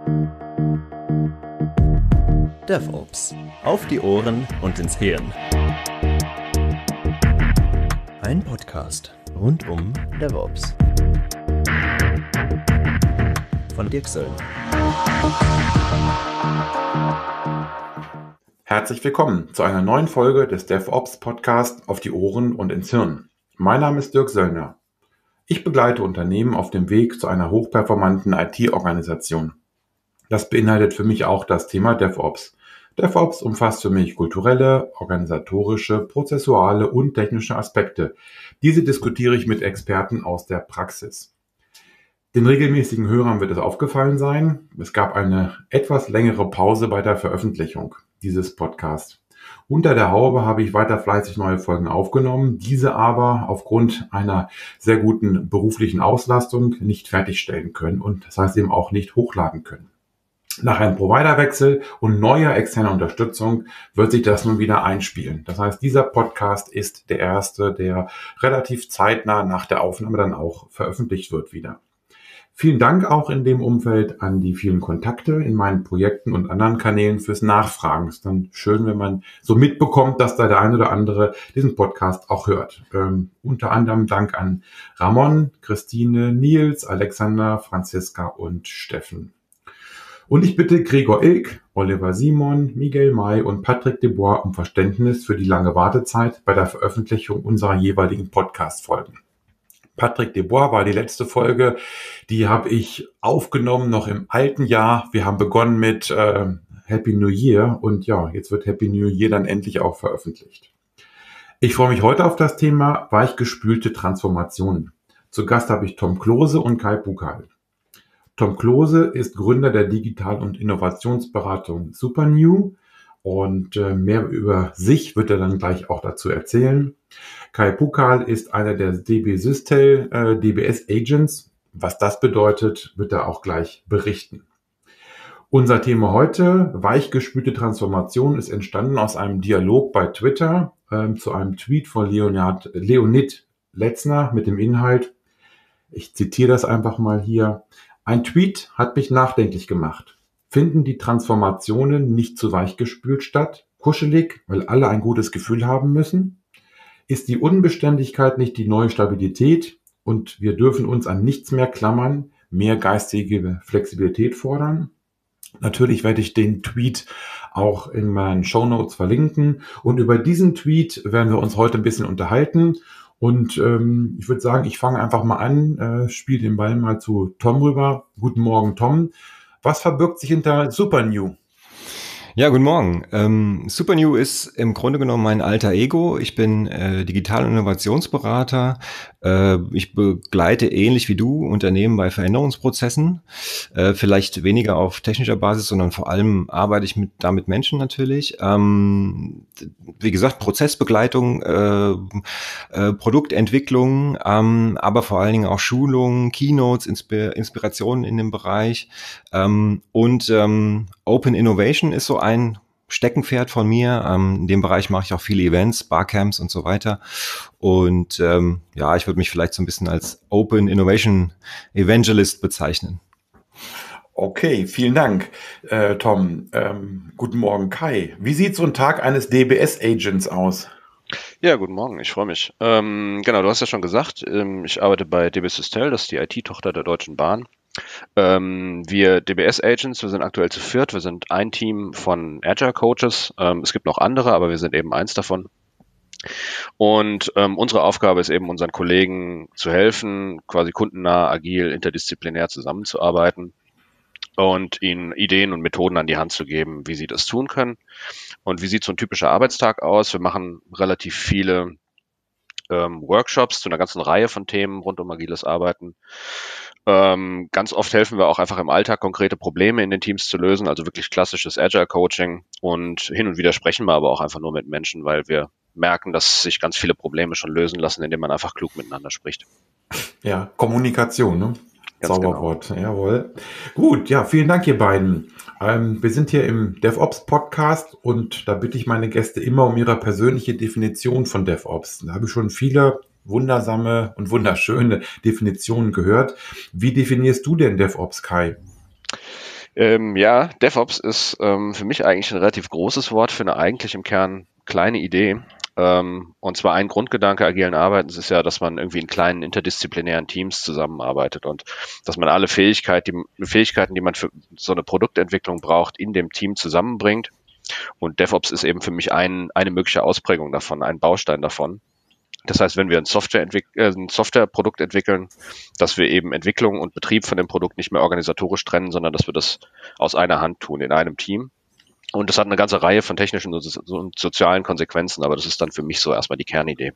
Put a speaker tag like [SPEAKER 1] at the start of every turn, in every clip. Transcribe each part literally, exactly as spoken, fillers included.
[SPEAKER 1] DevOps. Auf die Ohren und ins Hirn. Ein Podcast rund um DevOps. Von Dirk Söllner.
[SPEAKER 2] Herzlich willkommen zu einer neuen Folge des DevOps Podcast Auf die Ohren und ins Hirn. Mein Name ist Dirk Söllner. Ich begleite Unternehmen auf dem Weg zu einer hochperformanten I T-Organisation. Das beinhaltet für mich auch das Thema DevOps. DevOps umfasst für mich kulturelle, organisatorische, prozessuale und technische Aspekte. Diese diskutiere ich mit Experten aus der Praxis. Den regelmäßigen Hörern wird es aufgefallen sein, es gab eine etwas längere Pause bei der Veröffentlichung dieses Podcasts. Unter der Haube habe ich weiter fleißig neue Folgen aufgenommen, diese aber aufgrund einer sehr guten beruflichen Auslastung nicht fertigstellen können und das heißt eben auch nicht hochladen können. Nach einem Providerwechsel und neuer externer Unterstützung wird sich das nun wieder einspielen. Das heißt, dieser Podcast ist der erste, der relativ zeitnah nach der Aufnahme dann auch veröffentlicht wird wieder. Vielen Dank auch in dem Umfeld an die vielen Kontakte in meinen Projekten und anderen Kanälen fürs Nachfragen. Es ist dann schön, wenn man so mitbekommt, dass da der eine oder andere diesen Podcast auch hört. Ähm, unter anderem Dank an Ramon, Christine, Nils, Alexander, Franziska und Steffen. Und ich bitte Gregor Ilk, Oliver Simon, Miguel May und Patrick Debois um Verständnis für die lange Wartezeit bei der Veröffentlichung unserer jeweiligen Podcast-Folgen. Patrick Debois war die letzte Folge, die habe ich aufgenommen noch im alten Jahr. Wir haben begonnen mit äh, Happy New Year und ja, jetzt wird Happy New Year dann endlich auch veröffentlicht. Ich freue mich heute auf das Thema weichgespülte Transformationen. Zu Gast habe ich Tom Klose und Kai Pukal. Tom Klose ist Gründer der Digital- und Innovationsberatung Supernew und äh, mehr über sich wird er dann gleich auch dazu erzählen. Kai Pukal ist einer der D B Systel äh, D B S Agents. Was das bedeutet, wird er auch gleich berichten. Unser Thema heute, weichgespülte Transformation, ist entstanden aus einem Dialog bei Twitter äh, zu einem Tweet von Leonard, Leonid Letzner mit dem Inhalt, ich zitiere das einfach mal hier, ein Tweet hat mich nachdenklich gemacht. Finden die Transformationen nicht zu weichgespült statt? Kuschelig, weil alle ein gutes Gefühl haben müssen? Ist die Unbeständigkeit nicht die neue Stabilität und wir dürfen uns an nichts mehr klammern, mehr geistige Flexibilität fordern? Natürlich werde ich den Tweet auch in meinen Shownotes verlinken und über diesen Tweet werden wir uns heute ein bisschen unterhalten und ähm, ich würde sagen, ich fange einfach mal an, äh, spiele den Ball mal zu Tom rüber. Guten Morgen, Tom. Was verbirgt sich hinter Supernew?
[SPEAKER 3] Ja, guten Morgen. Ähm, Supernew ist im Grunde genommen mein alter Ego. Ich bin äh, Digital- und Innovationsberater. Äh, ich begleite ähnlich wie du Unternehmen bei Veränderungsprozessen. Äh, vielleicht weniger auf technischer Basis, sondern vor allem arbeite ich mit da mit Menschen natürlich. Ähm, wie gesagt, Prozessbegleitung, äh, äh, Produktentwicklung, ähm, aber vor allen Dingen auch Schulungen, Keynotes, Inspir- Inspirationen in dem Bereich. Ähm, und ähm, Open Innovation ist so ein Steckenpferd von mir. Ähm, in dem Bereich mache ich auch viele Events, Barcamps und so weiter. Und ähm, ja, ich würde mich vielleicht so ein bisschen als Open Innovation Evangelist bezeichnen.
[SPEAKER 2] Okay, vielen Dank, äh, Tom. Ähm, guten Morgen, Kai. Wie sieht so ein Tag eines D B S-Agents aus?
[SPEAKER 4] Ja, guten Morgen, ich freue mich. Ähm, genau, du hast ja schon gesagt, ähm, ich arbeite bei D B Systel, das ist die I T-Tochter der Deutschen Bahn. Ähm, wir D B S-Agents, wir sind aktuell zu viert, wir sind ein Team von Agile-Coaches. Ähm, es gibt noch andere, aber wir sind eben eins davon. Und ähm, unsere Aufgabe ist eben, unseren Kollegen zu helfen, quasi kundennah, agil, interdisziplinär zusammenzuarbeiten und ihnen Ideen und Methoden an die Hand zu geben, wie sie das tun können. Und wie sieht so ein typischer Arbeitstag aus? Wir machen relativ viele ähm, Workshops zu einer ganzen Reihe von Themen rund um agiles Arbeiten. Ähm, ganz oft helfen wir auch einfach im Alltag, konkrete Probleme in den Teams zu lösen, also wirklich klassisches Agile-Coaching. Und hin und wieder sprechen wir aber auch einfach nur mit Menschen, weil wir merken, dass sich ganz viele Probleme schon lösen lassen, indem man einfach klug miteinander spricht.
[SPEAKER 2] Ja, Kommunikation, ne?
[SPEAKER 4] Ganz
[SPEAKER 2] Zauberwort, genau. Jawohl. Gut, ja, vielen Dank, ihr beiden. Ähm, wir sind hier im DevOps-Podcast und da bitte ich meine Gäste immer um ihre persönliche Definition von DevOps. Da habe ich schon viele wundersame und wunderschöne Definitionen gehört. Wie definierst du denn DevOps, Kai?
[SPEAKER 4] Ähm, ja, DevOps ist ähm, für mich eigentlich ein relativ großes Wort für eine eigentlich im Kern kleine Idee. Ähm, und zwar ein Grundgedanke agilen Arbeitens ist ja, dass man irgendwie in kleinen interdisziplinären Teams zusammenarbeitet und dass man alle Fähigkeit, die, Fähigkeiten, die man für so eine Produktentwicklung braucht, in dem Team zusammenbringt. Und DevOps ist eben für mich ein, eine mögliche Ausprägung davon, ein Baustein davon. Das heißt, wenn wir ein, Software äh, ein Softwareprodukt entwickeln, dass wir eben Entwicklung und Betrieb von dem Produkt nicht mehr organisatorisch trennen, sondern dass wir das aus einer Hand tun, in einem Team. Und das hat eine ganze Reihe von technischen und sozialen Konsequenzen, aber das ist dann für mich so erstmal die Kernidee.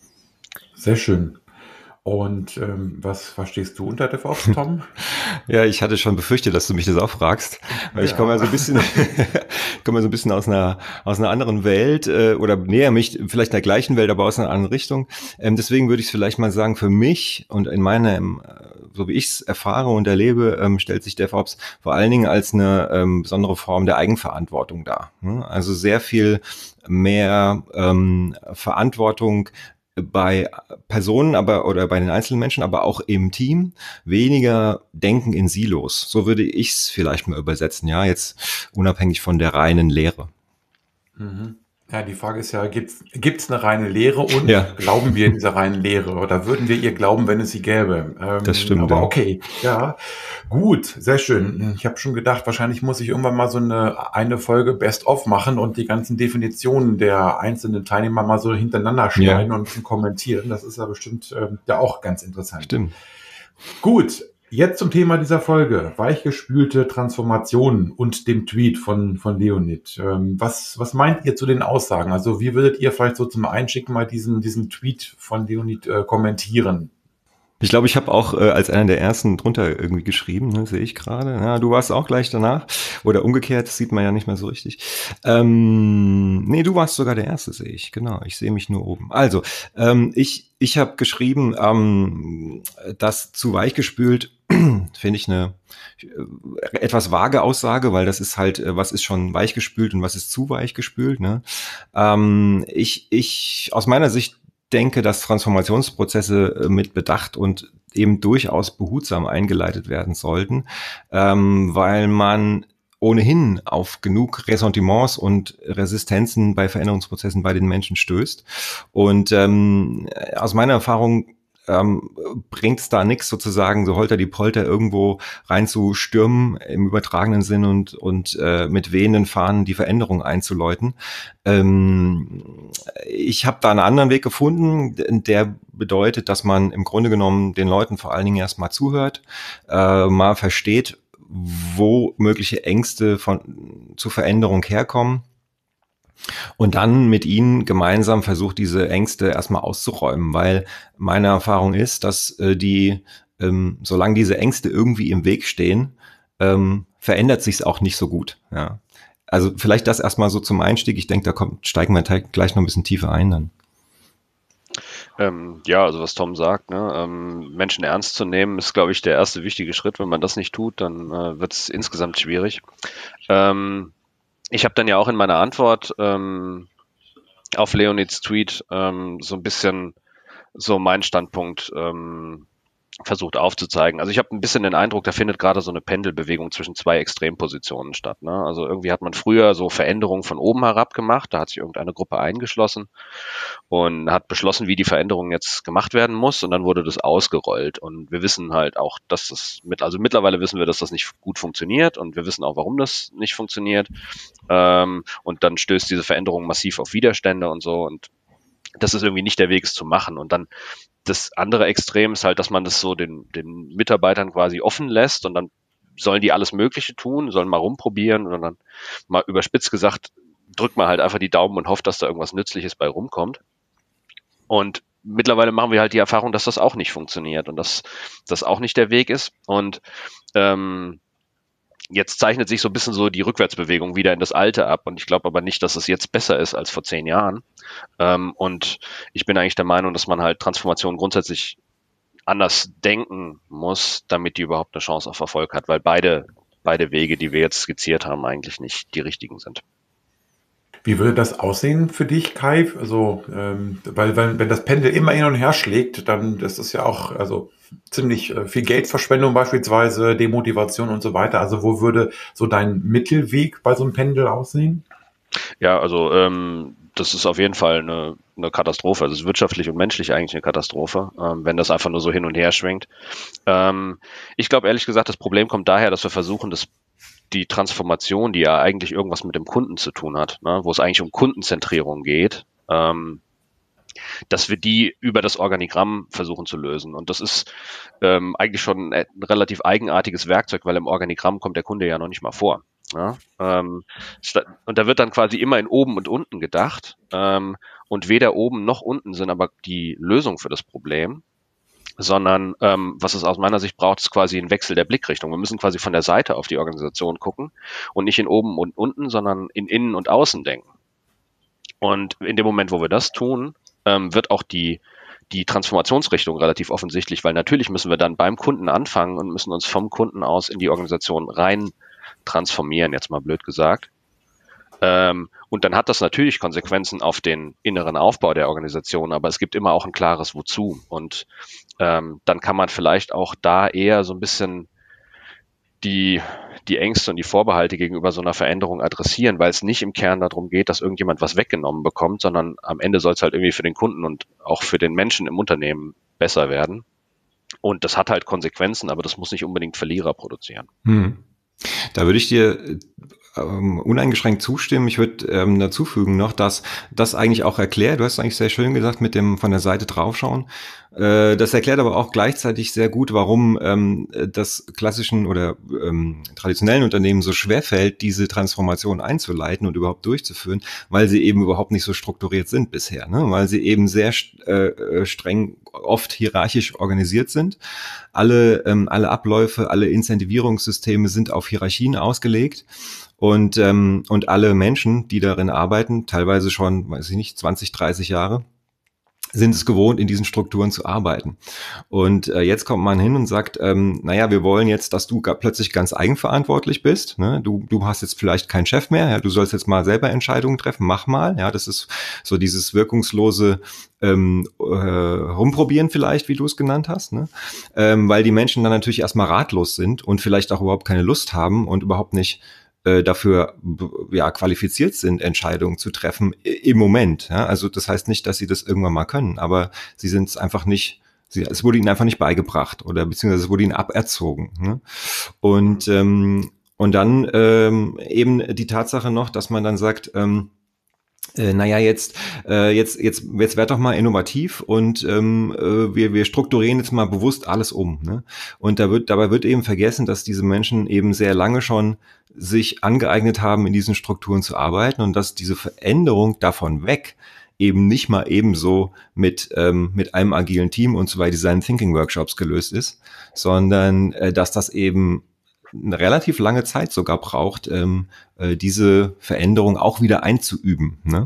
[SPEAKER 2] Sehr schön. Und ähm, was verstehst du unter DevOps, Tom?
[SPEAKER 3] Ja, ich hatte schon befürchtet, dass du mich das auch fragst, weil ja. ich komme ja so ein bisschen, komme ja so ein bisschen aus einer aus einer anderen Welt äh, oder näher mich vielleicht in der gleichen Welt, aber aus einer anderen Richtung. Ähm, deswegen würde ich es vielleicht mal sagen, für mich und in meinem, so wie ich es erfahre und erlebe, ähm, stellt sich DevOps vor allen Dingen als eine ähm, besondere Form der Eigenverantwortung dar. Ne? Also sehr viel mehr ähm, Verantwortung bei Personen, aber oder bei den einzelnen Menschen, aber auch im Team, weniger Denken in Silos. So würde ich es vielleicht mal übersetzen, ja, jetzt unabhängig von der reinen Lehre.
[SPEAKER 2] Mhm. Ja, die Frage ist ja, gibt's gibt's eine reine Lehre und
[SPEAKER 3] ja.
[SPEAKER 2] glauben wir in dieser reinen Lehre oder würden wir ihr glauben, wenn es sie gäbe? Ähm,
[SPEAKER 3] das stimmt.
[SPEAKER 2] Aber
[SPEAKER 3] ja.
[SPEAKER 2] okay, ja, gut, sehr schön. Ich habe schon gedacht, wahrscheinlich muss ich irgendwann mal so eine eine Folge Best-of machen und die ganzen Definitionen der einzelnen Teilnehmer mal so hintereinander schneiden ja. und kommentieren. Das ist ja bestimmt ähm, ja auch ganz interessant.
[SPEAKER 3] Stimmt.
[SPEAKER 2] Gut. Jetzt zum Thema dieser Folge, weichgespülte Transformationen und dem Tweet von, von Leonid. Ähm, was, was meint ihr zu den Aussagen? Also wie würdet ihr vielleicht so zum Einschicken mal diesen, diesen Tweet von Leonid äh, kommentieren?
[SPEAKER 3] Ich glaube, ich habe auch äh, als einer der ersten drunter irgendwie geschrieben, ne, sehe ich gerade. Ja, du warst auch gleich danach. Oder umgekehrt, das sieht man ja nicht mehr so richtig. Ähm, nee, du warst sogar der Erste, sehe ich. Genau, ich sehe mich nur oben. Also, ähm, ich, ich habe geschrieben, ähm, dass zu weichgespült finde ich eine äh, etwas vage Aussage, weil das ist halt, äh, was ist schon weichgespült und was ist zu weichgespült. Ne? Ähm, ich, ich, aus meiner Sicht denke, dass Transformationsprozesse mit Bedacht und eben durchaus behutsam eingeleitet werden sollten, ähm, weil man ohnehin auf genug Ressentiments und Resistenzen bei Veränderungsprozessen bei den Menschen stößt. Und ähm, aus meiner Erfahrung ähm, bringt es da nichts, sozusagen so holter die Polter irgendwo reinzustürmen im übertragenen Sinn und und äh, mit wehenden Fahnen die Veränderung einzuläuten. Ähm, ich habe da einen anderen Weg gefunden, der bedeutet, dass man im Grunde genommen den Leuten vor allen Dingen erstmal zuhört, äh, mal versteht, wo mögliche Ängste von zur Veränderung herkommen. Und dann mit ihnen gemeinsam versucht, diese Ängste erstmal auszuräumen, weil meine Erfahrung ist, dass äh, die, ähm, solange diese Ängste irgendwie im Weg stehen, ähm, verändert sich's auch nicht so gut. Ja. Also vielleicht das erstmal so zum Einstieg. Ich denke, da kommt, steigen wir gleich noch ein bisschen tiefer ein dann.
[SPEAKER 4] Ähm, ja, also was Tom sagt, ne, ähm, Menschen ernst zu nehmen, ist, glaube ich, der erste wichtige Schritt. Wenn man das nicht tut, dann äh, wird es insgesamt schwierig. Ähm, Ich habe dann ja auch in meiner Antwort ähm, auf Leonids Tweet ähm, so ein bisschen so meinen Standpunkt ähm, versucht aufzuzeigen. Also ich habe ein bisschen den Eindruck, da findet gerade so eine Pendelbewegung zwischen zwei Extrempositionen statt. Ne? Also irgendwie hat man früher so Veränderungen von oben herab gemacht, da hat sich irgendeine Gruppe eingeschlossen und hat beschlossen, wie die Veränderung jetzt gemacht werden muss und dann wurde das ausgerollt und wir wissen halt auch, dass das mit, also mittlerweile wissen wir, dass das nicht gut funktioniert und wir wissen auch, warum das nicht funktioniert ähm, und dann stößt diese Veränderung massiv auf Widerstände und so und das ist irgendwie nicht der Weg, es zu machen und dann das andere Extrem ist halt, dass man das so den, den Mitarbeitern quasi offen lässt und dann sollen die alles Mögliche tun, sollen mal rumprobieren und dann mal überspitzt gesagt, drückt man halt einfach die Daumen und hofft, dass da irgendwas Nützliches bei rumkommt. Und mittlerweile machen wir halt die Erfahrung, dass das auch nicht funktioniert und dass das auch nicht der Weg ist. Und ähm, jetzt zeichnet sich so ein bisschen so die Rückwärtsbewegung wieder in das Alte ab. Und ich glaube aber nicht, dass es jetzt besser ist als vor zehn Jahren. Ähm, und ich bin eigentlich der Meinung, dass man halt Transformation grundsätzlich anders denken muss, damit die überhaupt eine Chance auf Erfolg hat, weil beide, beide Wege, die wir jetzt skizziert haben, eigentlich nicht die richtigen sind.
[SPEAKER 2] Wie würde das aussehen für dich, Kai? Also, ähm, weil, weil wenn das Pendel immer hin und her schlägt, dann das ist ja auch also ziemlich äh, viel Geldverschwendung beispielsweise, Demotivation und so weiter. Also wo würde so dein Mittelweg bei so einem Pendel aussehen?
[SPEAKER 4] Ja, also ähm, das ist auf jeden Fall eine, eine Katastrophe. Also es ist wirtschaftlich und menschlich eigentlich eine Katastrophe, ähm, wenn das einfach nur so hin und her schwingt. Ähm, ich glaube ehrlich gesagt, das Problem kommt daher, dass wir versuchen, das die Transformation, die ja eigentlich irgendwas mit dem Kunden zu tun hat, ne, wo es eigentlich um Kundenzentrierung geht, ähm, dass wir die über das Organigramm versuchen zu lösen. Und das ist ähm, eigentlich schon ein relativ eigenartiges Werkzeug, weil im Organigramm kommt der Kunde ja noch nicht mal vor. Ja, ähm, und da wird dann quasi immer in oben und unten gedacht. Ähm, und weder oben noch unten sind aber die Lösung für das Problem, sondern ähm, was es aus meiner Sicht braucht, ist quasi ein Wechsel der Blickrichtung. Wir müssen quasi von der Seite auf die Organisation gucken und nicht in oben und unten, sondern in innen und außen denken. Und in dem Moment, wo wir das tun, ähm, wird auch die die Transformationsrichtung relativ offensichtlich, weil natürlich müssen wir dann beim Kunden anfangen und müssen uns vom Kunden aus in die Organisation rein transformieren, jetzt mal blöd gesagt. Ähm, und dann hat das natürlich Konsequenzen auf den inneren Aufbau der Organisation, aber es gibt immer auch ein klares Wozu. Und ähm, dann kann man vielleicht auch da eher so ein bisschen die, die Ängste und die Vorbehalte gegenüber so einer Veränderung adressieren, weil es nicht im Kern darum geht, dass irgendjemand was weggenommen bekommt, sondern am Ende soll es halt irgendwie für den Kunden und auch für den Menschen im Unternehmen besser werden. Und das hat halt Konsequenzen, aber das muss nicht unbedingt Verlierer produzieren.
[SPEAKER 3] Hm. Da würde ich dir ähm, uneingeschränkt zustimmen. Ich würde ähm, dazu fügen noch, dass das eigentlich auch erklärt, du hast eigentlich sehr schön gesagt, mit dem von der Seite draufschauen. Äh, das erklärt aber auch gleichzeitig sehr gut, warum ähm, das klassischen oder ähm, traditionellen Unternehmen so schwerfällt, diese Transformation einzuleiten und überhaupt durchzuführen, weil sie eben überhaupt nicht so strukturiert sind bisher, ne? Weil sie eben sehr äh, streng, oft hierarchisch organisiert sind. Alle, ähm, alle Abläufe, alle Incentivierungssysteme sind auf Hierarchien ausgelegt. Und, ähm, und alle Menschen, die darin arbeiten, teilweise schon, weiß ich nicht, zwanzig, dreißig Jahre, sind es gewohnt, in diesen Strukturen zu arbeiten. Und äh, jetzt kommt man hin und sagt, ähm, naja, wir wollen jetzt, dass du ga- plötzlich ganz eigenverantwortlich bist. Ne? Du, du hast jetzt vielleicht keinen Chef mehr, ja? Du sollst jetzt mal selber Entscheidungen treffen, mach mal. Ja, das ist so dieses wirkungslose ähm, äh, Rumprobieren vielleicht, wie du es genannt hast. Ne? Ähm, weil die Menschen dann natürlich erstmal ratlos sind und vielleicht auch überhaupt keine Lust haben und überhaupt nicht dafür ja qualifiziert sind, Entscheidungen zu treffen im Moment. Ja? Also das heißt nicht, dass sie das irgendwann mal können, aber sie sind es einfach nicht, sie, es wurde ihnen einfach nicht beigebracht oder beziehungsweise es wurde ihnen aberzogen. Ne? Und ähm, und dann ähm, eben die Tatsache noch, dass man dann sagt, ähm, Äh, naja, jetzt, äh, jetzt, jetzt, jetzt werd doch mal innovativ und ähm, äh, wir, wir strukturieren jetzt mal bewusst alles um. Ne? Und da wird, dabei wird eben vergessen, dass diese Menschen eben sehr lange schon sich angeeignet haben, in diesen Strukturen zu arbeiten und dass diese Veränderung davon weg eben nicht mal ebenso mit ähm, mit einem agilen Team und so bei Design Thinking Workshops gelöst ist, sondern äh, dass das eben eine relativ lange Zeit sogar braucht, ähm, äh, diese Veränderung auch wieder einzuüben. Ne?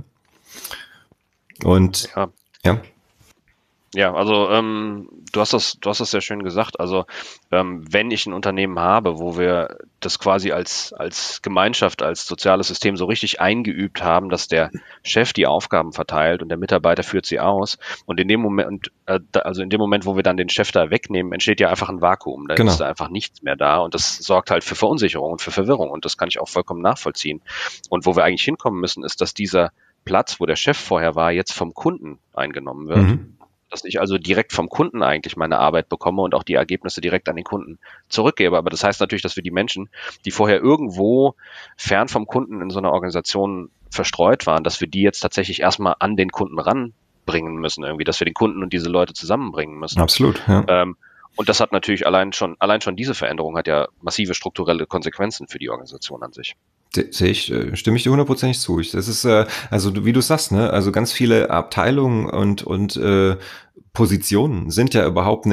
[SPEAKER 3] Und
[SPEAKER 4] Ja.
[SPEAKER 3] ja.
[SPEAKER 4] Ja, also ähm, du hast das, du hast das sehr schön gesagt. Also ähm, wenn ich ein Unternehmen habe, wo wir das quasi als als Gemeinschaft, als soziales System so richtig eingeübt haben, dass der Chef die Aufgaben verteilt und der Mitarbeiter führt sie aus, und in dem Moment, äh, da, also in dem Moment, wo wir dann den Chef da wegnehmen, entsteht ja einfach ein Vakuum. Da
[SPEAKER 3] Genau.
[SPEAKER 4] ist da einfach nichts mehr da, und das sorgt halt für Verunsicherung und für Verwirrung, und das kann ich auch vollkommen nachvollziehen. Und wo wir eigentlich hinkommen müssen, ist, dass dieser Platz, wo der Chef vorher war, jetzt vom Kunden eingenommen wird.
[SPEAKER 3] Mhm.
[SPEAKER 4] Dass ich also direkt vom Kunden eigentlich meine Arbeit bekomme und auch die Ergebnisse direkt an den Kunden zurückgebe. Aber das heißt natürlich, dass wir die Menschen, die vorher irgendwo fern vom Kunden in so einer Organisation verstreut waren, dass wir die jetzt tatsächlich erstmal an den Kunden ranbringen müssen irgendwie, dass wir den Kunden und diese Leute zusammenbringen müssen.
[SPEAKER 3] Absolut, ja.
[SPEAKER 4] Ähm, und das hat natürlich allein schon, allein schon diese Veränderung hat ja massive strukturelle Konsequenzen für die Organisation an sich.
[SPEAKER 3] Sehe ich, stimme ich dir hundertprozentig zu. Ich, das ist, äh, also wie du sagst, ne, also ganz viele Abteilungen und, und äh, Positionen sind ja überhaupt nicht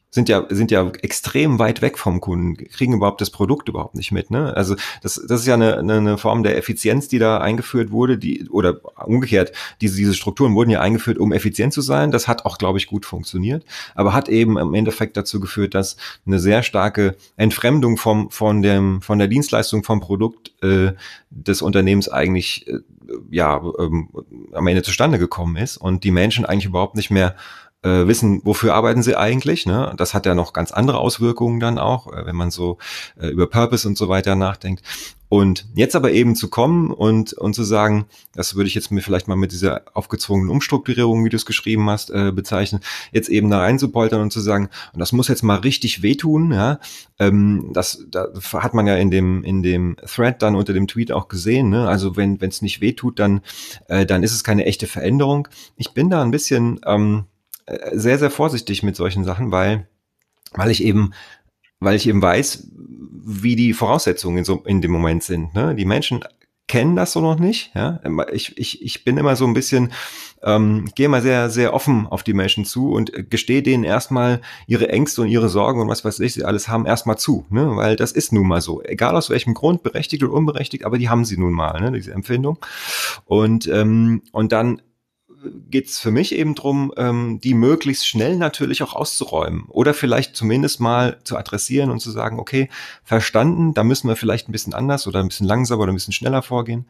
[SPEAKER 3] sind ja, sind ja extrem weit weg vom Kunden, kriegen überhaupt das Produkt überhaupt nicht mit, ne? Also, das, das ist ja eine, eine Form der Effizienz, die da eingeführt wurde, die, oder umgekehrt, diese, diese Strukturen wurden ja eingeführt, um effizient zu sein. Das hat auch, glaube ich, gut funktioniert, aber hat eben im Endeffekt dazu geführt, dass eine sehr starke Entfremdung vom, von dem, von der Dienstleistung vom Produkt, äh, des Unternehmens eigentlich, äh, ja, ähm, am Ende zustande gekommen ist und die Menschen eigentlich überhaupt nicht mehr äh, wissen, wofür arbeiten sie eigentlich, ne? Das hat ja noch ganz andere Auswirkungen dann auch, äh, wenn man so äh, über Purpose und so weiter nachdenkt. Und jetzt aber eben zu kommen und und zu sagen, das würde ich jetzt mir vielleicht mal mit dieser aufgezwungenen Umstrukturierung, wie du es geschrieben hast, äh, bezeichnen, jetzt eben da reinzupoltern und zu sagen, und das muss jetzt mal richtig wehtun, ja, ähm, das da hat man ja in dem in dem Thread dann unter dem Tweet auch gesehen, ne? Also wenn wenn es nicht wehtut, dann äh, dann ist es keine echte Veränderung. Ich bin da ein bisschen ähm, sehr, sehr vorsichtig mit solchen Sachen, weil, weil ich eben, weil ich eben weiß, wie die Voraussetzungen in, so, in dem Moment sind. Ne? Die Menschen kennen das so noch nicht. Ja? Ich, ich, ich bin immer so ein bisschen, ähm, gehe immer sehr, sehr offen auf die Menschen zu und gestehe denen erstmal ihre Ängste und ihre Sorgen und was weiß ich, sie alles haben erstmal zu, ne? Weil das ist nun mal so. Egal aus welchem Grund, berechtigt oder unberechtigt, aber die haben sie nun mal, ne? Diese Empfindung. Und, ähm, und dann geht es für mich eben drum, ähm, die möglichst schnell natürlich auch auszuräumen oder vielleicht zumindest mal zu adressieren und zu sagen, okay, verstanden, da müssen wir vielleicht ein bisschen anders oder ein bisschen langsamer oder ein bisschen schneller vorgehen.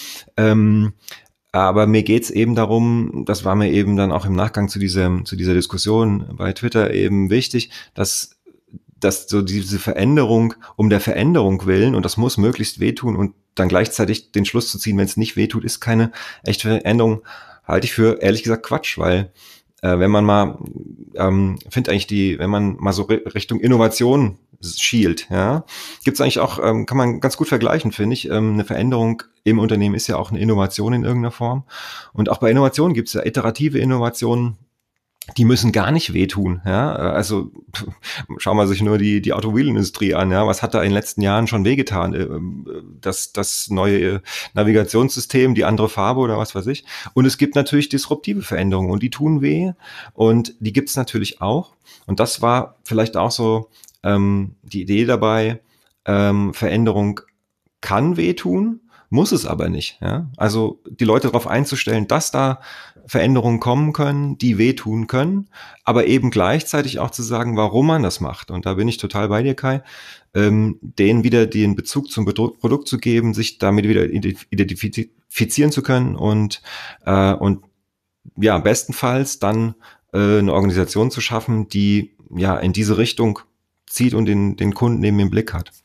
[SPEAKER 3] Ähm, aber mir geht's eben darum, das war mir eben dann auch im Nachgang zu dieser, zu dieser Diskussion bei Twitter eben wichtig, dass dass so diese Veränderung um der Veränderung willen, und das muss möglichst wehtun und dann gleichzeitig den Schluss zu ziehen, wenn es nicht wehtut, ist keine echte Veränderung, halte ich für ehrlich gesagt Quatsch, weil äh, wenn man mal, ähm, finde eigentlich die, wenn man mal so Richtung Innovation schielt, ja, gibt es eigentlich auch, ähm, kann man ganz gut vergleichen, finde ich, ähm, eine Veränderung im Unternehmen ist ja auch eine Innovation in irgendeiner Form und auch bei Innovationen gibt es ja iterative Innovationen, die müssen gar nicht wehtun, ja, also pff, schauen wir sich nur die die Automobilindustrie an, ja, was hat da in den letzten Jahren schon wehgetan, das das neue Navigationssystem, die andere Farbe oder was weiß ich, und es gibt natürlich disruptive Veränderungen und die tun weh und die gibt's natürlich auch und das war vielleicht auch so ähm, die Idee dabei, ähm, Veränderung kann wehtun, muss es aber nicht. Ja? Also die Leute darauf einzustellen, dass da Veränderungen kommen können, die wehtun können, aber eben gleichzeitig auch zu sagen, warum man das macht. Und da bin ich total bei dir, Kai, ähm, denen wieder den Bezug zum Bedru- Produkt zu geben, sich damit wieder identifizieren zu können und, äh, und ja, bestenfalls dann äh, eine Organisation zu schaffen, die ja in diese Richtung zieht und den, den Kunden eben im Blick hat.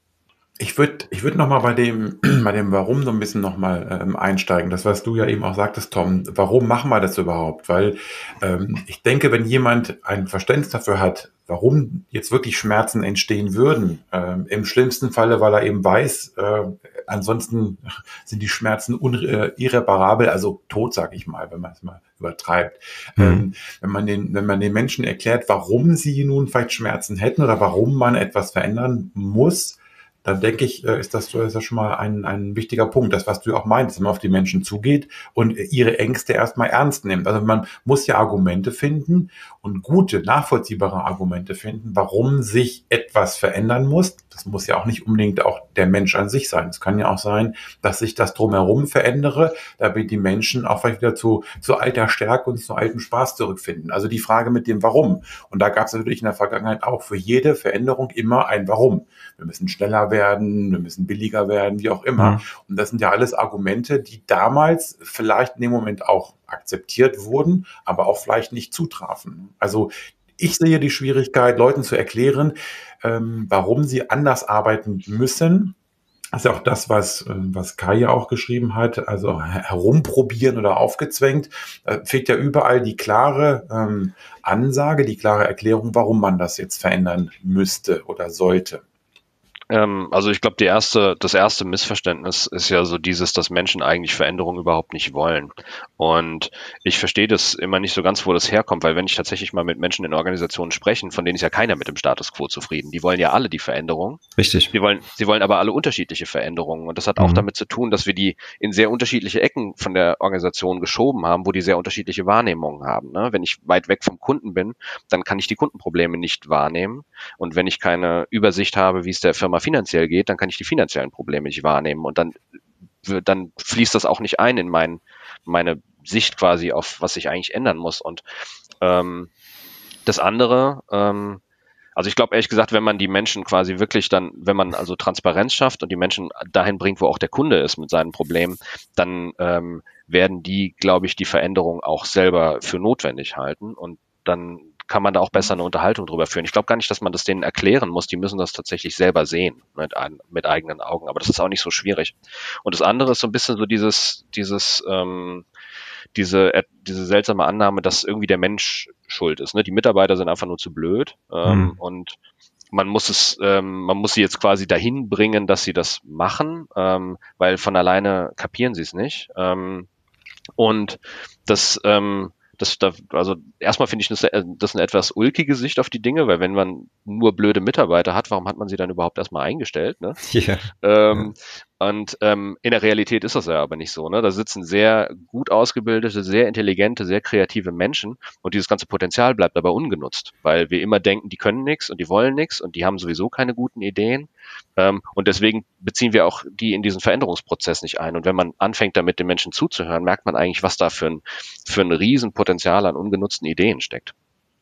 [SPEAKER 2] Ich würde ich würd nochmal bei dem, bei dem Warum so ein bisschen nochmal ähm, einsteigen. Das, was du ja eben auch sagtest, Tom. Warum machen wir das überhaupt? Weil ähm, ich denke, wenn jemand ein Verständnis dafür hat, warum jetzt wirklich Schmerzen entstehen würden, ähm, im schlimmsten Falle, weil er eben weiß, äh, ansonsten sind die Schmerzen un- äh, irreparabel, also tot, sag ich mal, wenn man es mal übertreibt. Mhm. Ähm, wenn man den, wenn man den Menschen erklärt, warum sie nun vielleicht Schmerzen hätten oder warum man etwas verändern muss, dann denke ich, ist das, ist das schon mal ein, ein wichtiger Punkt. Das, was du auch meinst, dass man auf die Menschen zugeht und ihre Ängste erstmal ernst nimmt. Also man muss ja Argumente finden und gute, nachvollziehbare Argumente finden, warum sich etwas verändern muss. Das muss ja auch nicht unbedingt auch der Mensch an sich sein. Es kann ja auch sein, dass sich das drumherum verändere, damit die Menschen auch vielleicht wieder zu, zu alter Stärke und zu altem Spaß zurückfinden. Also die Frage mit dem Warum. Und da gab es natürlich in der Vergangenheit auch für jede Veränderung immer ein Warum. Wir müssen schneller werden, wir müssen billiger werden, wie auch immer. Mhm. Und das sind ja alles Argumente, die damals vielleicht in dem Moment auch akzeptiert wurden, aber auch vielleicht nicht zutrafen. Also ich sehe die Schwierigkeit, Leuten zu erklären, ähm, warum sie anders arbeiten müssen. Das ist ja auch das, was, was Kai ja auch geschrieben hat, also herumprobieren oder aufgezwängt. Da fehlt ja überall die klare ähm, Ansage, die klare Erklärung, warum man das jetzt verändern müsste oder sollte.
[SPEAKER 4] Ähm, also ich glaube, die erste, das erste Missverständnis ist ja so dieses, dass Menschen eigentlich Veränderungen überhaupt nicht wollen. Und ich verstehe das immer nicht so ganz, wo das herkommt, weil wenn ich tatsächlich mal mit Menschen in Organisationen spreche, von denen ist ja keiner mit dem Status quo zufrieden. Die wollen ja alle die Veränderung.
[SPEAKER 3] Richtig.
[SPEAKER 4] Sie wollen, sie wollen aber alle unterschiedliche Veränderungen. Und das hat auch
[SPEAKER 3] Mhm.
[SPEAKER 4] damit zu tun, dass wir die in sehr unterschiedliche Ecken von der Organisation geschoben haben, wo die sehr unterschiedliche Wahrnehmungen haben. Ne? Wenn ich weit weg vom Kunden bin, dann kann ich die Kundenprobleme nicht wahrnehmen. Und wenn ich keine Übersicht habe, wie es der Firma finanziell geht, dann kann ich die finanziellen Probleme nicht wahrnehmen. Und dann, dann fließt das auch nicht ein in mein, meine Sicht quasi auf, was sich eigentlich ändern muss. Und ähm, das andere, ähm, also ich glaube ehrlich gesagt, wenn man die Menschen quasi wirklich dann, wenn man also Transparenz schafft und die Menschen dahin bringt, wo auch der Kunde ist mit seinen Problemen, dann ähm, werden die, glaube ich, die Veränderung auch selber für notwendig halten und dann kann man da auch besser eine Unterhaltung drüber führen. Ich glaube gar nicht, dass man das denen erklären muss. Die müssen das tatsächlich selber sehen mit, ein, mit eigenen Augen. Aber das ist auch nicht so schwierig. Und das andere ist so ein bisschen so dieses, dieses, ähm, diese, äh, diese seltsame Annahme, dass irgendwie der Mensch schuld ist. Ne? Die Mitarbeiter sind einfach nur zu blöd ähm,
[SPEAKER 3] Hm.
[SPEAKER 4] und man muss es, ähm, man muss sie jetzt quasi dahin bringen, dass sie das machen, ähm, weil von alleine kapieren sie es nicht. Ähm, und das, ähm, das, da, also erstmal finde ich das, das eine etwas ulkige Sicht auf die Dinge, weil wenn man nur blöde Mitarbeiter hat, warum hat man sie dann überhaupt erstmal eingestellt? Ne?
[SPEAKER 3] Ja.
[SPEAKER 4] Ähm, und ähm, in der Realität ist das ja aber nicht so. Ne? Da sitzen sehr gut ausgebildete, sehr intelligente, sehr kreative Menschen und dieses ganze Potenzial bleibt aber ungenutzt, weil wir immer denken, die können nichts und die wollen nichts und die haben sowieso keine guten Ideen. Ähm, und deswegen beziehen wir auch die in diesen Veränderungsprozess nicht ein. Und wenn man anfängt, damit den Menschen zuzuhören, merkt man eigentlich, was da für ein, für ein Riesenpotenzial an ungenutzten Ideen steckt.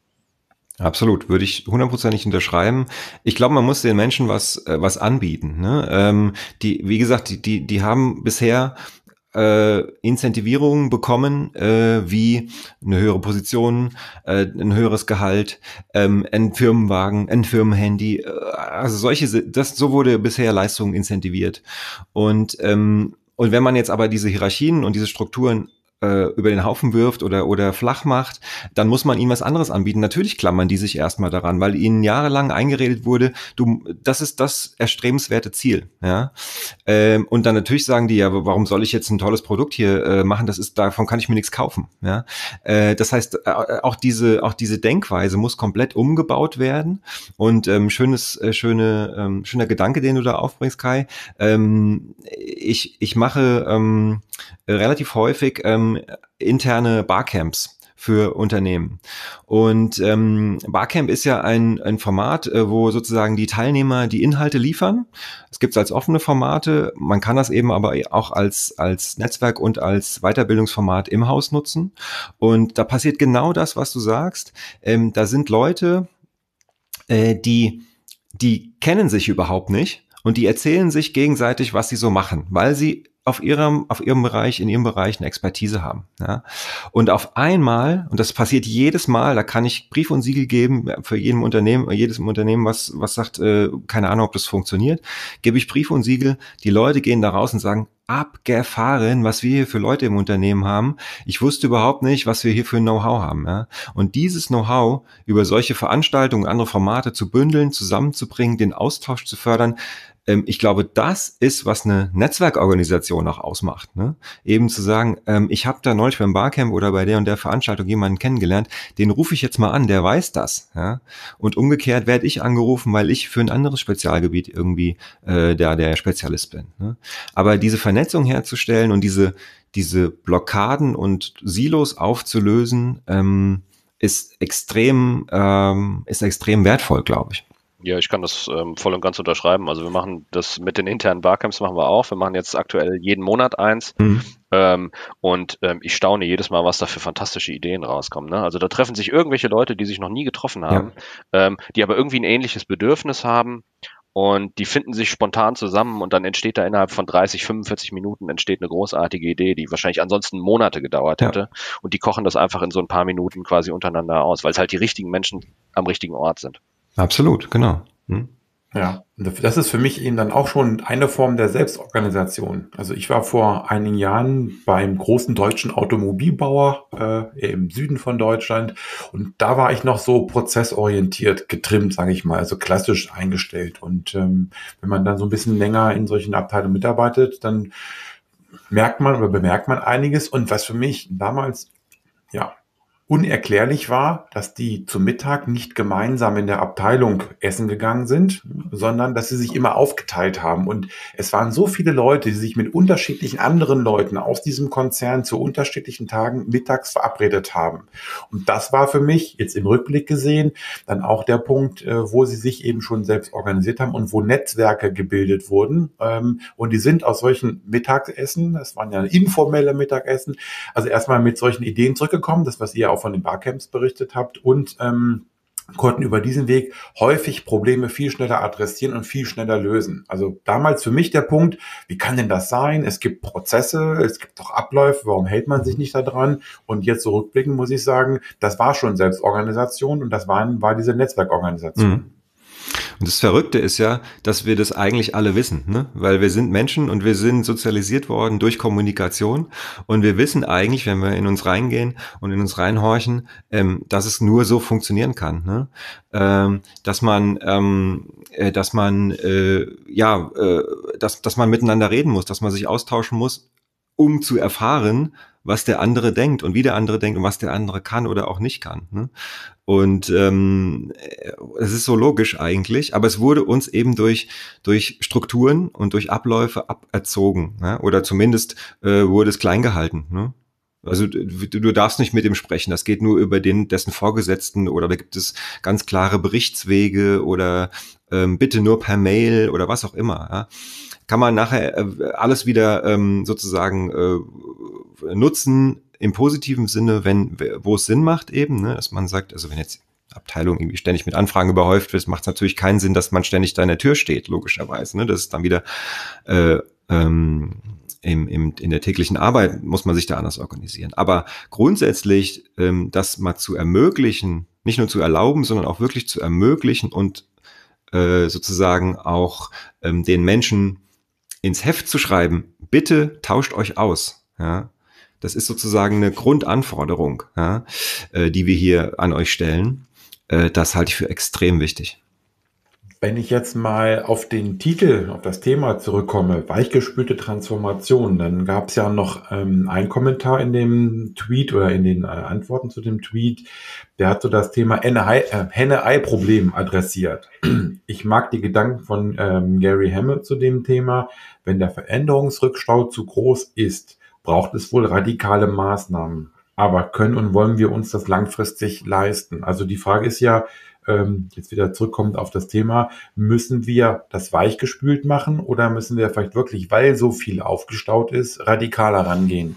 [SPEAKER 3] Absolut, würde ich hundertprozentig unterschreiben. Ich glaube, man muss den Menschen was äh, was anbieten. Ne? Ähm, die, wie gesagt, die die die haben bisher äh, Incentivierungen bekommen, äh, wie eine höhere Position, äh, ein höheres Gehalt, ähm, ein Firmenwagen, ein Firmenhandy. Äh, also solche, das so wurde bisher Leistung incentiviert. Und ähm, und wenn man jetzt aber diese Hierarchien und diese Strukturen über den Haufen wirft oder oder flach macht, dann muss man ihnen was anderes anbieten. Natürlich klammern die sich erstmal daran, weil ihnen jahrelang eingeredet wurde, du, das ist das erstrebenswerte Ziel, ja. Ähm, und dann natürlich sagen die, ja, warum soll ich jetzt ein tolles Produkt hier äh, machen? Das ist, davon kann ich mir nichts kaufen, ja. Äh, das heißt, äh, auch diese auch diese Denkweise muss komplett umgebaut werden. Und ähm, schönes äh, schöne ähm, schöner Gedanke, den du da aufbringst, Kai. Ähm, ich ich mache ähm, relativ häufig ähm, interne Barcamps für Unternehmen. Und ähm, Barcamp ist ja ein, ein Format, äh, wo sozusagen die Teilnehmer die Inhalte liefern. Es gibt es als offene Formate, man kann das eben aber auch als, als Netzwerk und als Weiterbildungsformat im Haus nutzen. Und da passiert genau das, was du sagst. Ähm, da sind Leute, äh, die, die kennen sich überhaupt nicht und die erzählen sich gegenseitig, was sie so machen, weil sie auf ihrem, auf ihrem Bereich, in ihrem Bereich eine Expertise haben. Ja. Und auf einmal, und das passiert jedes Mal, da kann ich Brief und Siegel geben für jedem Unternehmen, jedes Unternehmen, was, was sagt, äh, keine Ahnung, ob das funktioniert, gebe ich Brief und Siegel, die Leute gehen da raus und sagen, abgefahren, was wir hier für Leute im Unternehmen haben. Ich wusste überhaupt nicht, was wir hier für ein Know-how haben. Ja. Und dieses Know-how über solche Veranstaltungen, andere Formate zu bündeln, zusammenzubringen, den Austausch zu fördern, ich glaube, das ist, was eine Netzwerkorganisation auch ausmacht. Ne? Eben zu sagen, ähm, ich habe da neulich beim Barcamp oder bei der und der Veranstaltung jemanden kennengelernt, den rufe ich jetzt mal an, der weiß das. Ja? Und umgekehrt werde ich angerufen, weil ich für ein anderes Spezialgebiet irgendwie äh, der, der Spezialist bin. Ne? Aber diese Vernetzung herzustellen und diese, diese Blockaden und Silos aufzulösen, ähm, ist extrem, ähm, ist extrem wertvoll, glaube ich.
[SPEAKER 4] Ja, ich kann das ähm, voll und ganz unterschreiben. Also wir machen das mit den internen Barcamps machen wir auch. Wir machen jetzt aktuell jeden Monat eins. Mhm. Ähm, und ähm, ich staune jedes Mal, was da für fantastische Ideen rauskommen. Ne? Also da treffen sich irgendwelche Leute, die sich noch nie getroffen haben, ja. ähm, die aber irgendwie ein ähnliches Bedürfnis haben. Und die finden sich spontan zusammen und dann entsteht da innerhalb von dreißig, fünfundvierzig Minuten entsteht eine großartige Idee, die wahrscheinlich ansonsten Monate gedauert hätte. Ja. Und die kochen das einfach in so ein paar Minuten quasi untereinander aus, weil es halt die richtigen Menschen am richtigen Ort sind.
[SPEAKER 3] Absolut, genau. Hm.
[SPEAKER 2] Ja, das ist für mich eben dann auch schon eine Form der Selbstorganisation. Also ich war vor einigen Jahren beim großen deutschen Automobilbauer äh, im Süden von Deutschland und da war ich noch so prozessorientiert getrimmt, sage ich mal, also klassisch eingestellt. Und ähm, wenn man dann so ein bisschen länger in solchen Abteilungen mitarbeitet, dann merkt man oder bemerkt man einiges. Und was für mich damals ja unerklärlich war, dass die zum Mittag nicht gemeinsam in der Abteilung essen gegangen sind, sondern dass sie sich immer aufgeteilt haben. Und es waren so viele Leute, die sich mit unterschiedlichen anderen Leuten aus diesem Konzern zu unterschiedlichen Tagen mittags verabredet haben. Und das war für mich jetzt im Rückblick gesehen dann auch der Punkt, äh, wo sie sich eben schon selbst organisiert haben und wo Netzwerke gebildet wurden. Ähm, und die sind aus solchen Mittagessen, das waren ja informelle Mittagessen, also erstmal mit solchen Ideen zurückgekommen, das, was ihr auch von den Barcamps berichtet habt, und ähm, konnten über diesen Weg häufig Probleme viel schneller adressieren und viel schneller lösen. Also damals für mich der Punkt, wie kann denn das sein? Es gibt Prozesse, es gibt doch Abläufe, warum hält man sich nicht daran? Und jetzt so rückblickend muss ich sagen, das war schon Selbstorganisation und das war, war diese Netzwerkorganisation.
[SPEAKER 3] Mhm. Und das Verrückte ist ja, dass wir das eigentlich alle wissen, ne? Weil wir sind Menschen und wir sind sozialisiert worden durch Kommunikation und wir wissen eigentlich, wenn wir in uns reingehen und in uns reinhorchen, ähm, dass es nur so funktionieren kann, ne? Ähm, dass man, ähm, äh, dass man, äh, ja, äh, dass, dass man miteinander reden muss, dass man sich austauschen muss, um zu erfahren, was der andere denkt und wie der andere denkt und was der andere kann oder auch nicht kann, ne? Und ähm, es ist so logisch eigentlich, aber es wurde uns eben durch durch Strukturen und durch Abläufe aberzogen, ne? Oder zumindest äh, wurde es klein gehalten, ne? Also du, du darfst nicht mit ihm sprechen, das geht nur über den dessen Vorgesetzten oder da gibt es ganz klare Berichtswege oder ähm, bitte nur per Mail oder was auch immer, ja? Kann man nachher äh, alles wieder ähm, sozusagen äh, nutzen im positiven Sinne, wenn wo es Sinn macht eben, ne, dass man sagt, also wenn jetzt Abteilung irgendwie ständig mit Anfragen überhäuft wird, macht es natürlich keinen Sinn, dass man ständig da in der Tür steht, logischerweise, ne, das ist dann wieder äh, ähm, im, im, in der täglichen Arbeit muss man sich da anders organisieren. Aber grundsätzlich ähm, das mal zu ermöglichen, nicht nur zu erlauben, sondern auch wirklich zu ermöglichen und äh, sozusagen auch ähm, den Menschen ins Heft zu schreiben, bitte tauscht euch aus. Ja, das ist sozusagen eine Grundanforderung, ja, äh, die wir hier an euch stellen. Äh, das halte ich für extrem wichtig.
[SPEAKER 2] Wenn ich jetzt mal auf den Titel, auf das Thema zurückkomme, weichgespülte Transformation, dann gab es ja noch ähm, einen Kommentar in dem Tweet oder in den äh, Antworten zu dem Tweet, der hat so das Thema Henne-Ei-Problem adressiert. Ich mag die Gedanken von ähm, Gary Hamel zu dem Thema. Wenn der Veränderungsrückstau zu groß ist, braucht es wohl radikale Maßnahmen. Aber können und wollen wir uns das langfristig leisten? Also die Frage ist ja, ähm, jetzt wieder zurückkommend auf das Thema, müssen wir das weichgespült machen oder müssen wir vielleicht wirklich, weil so viel aufgestaut ist, radikaler rangehen?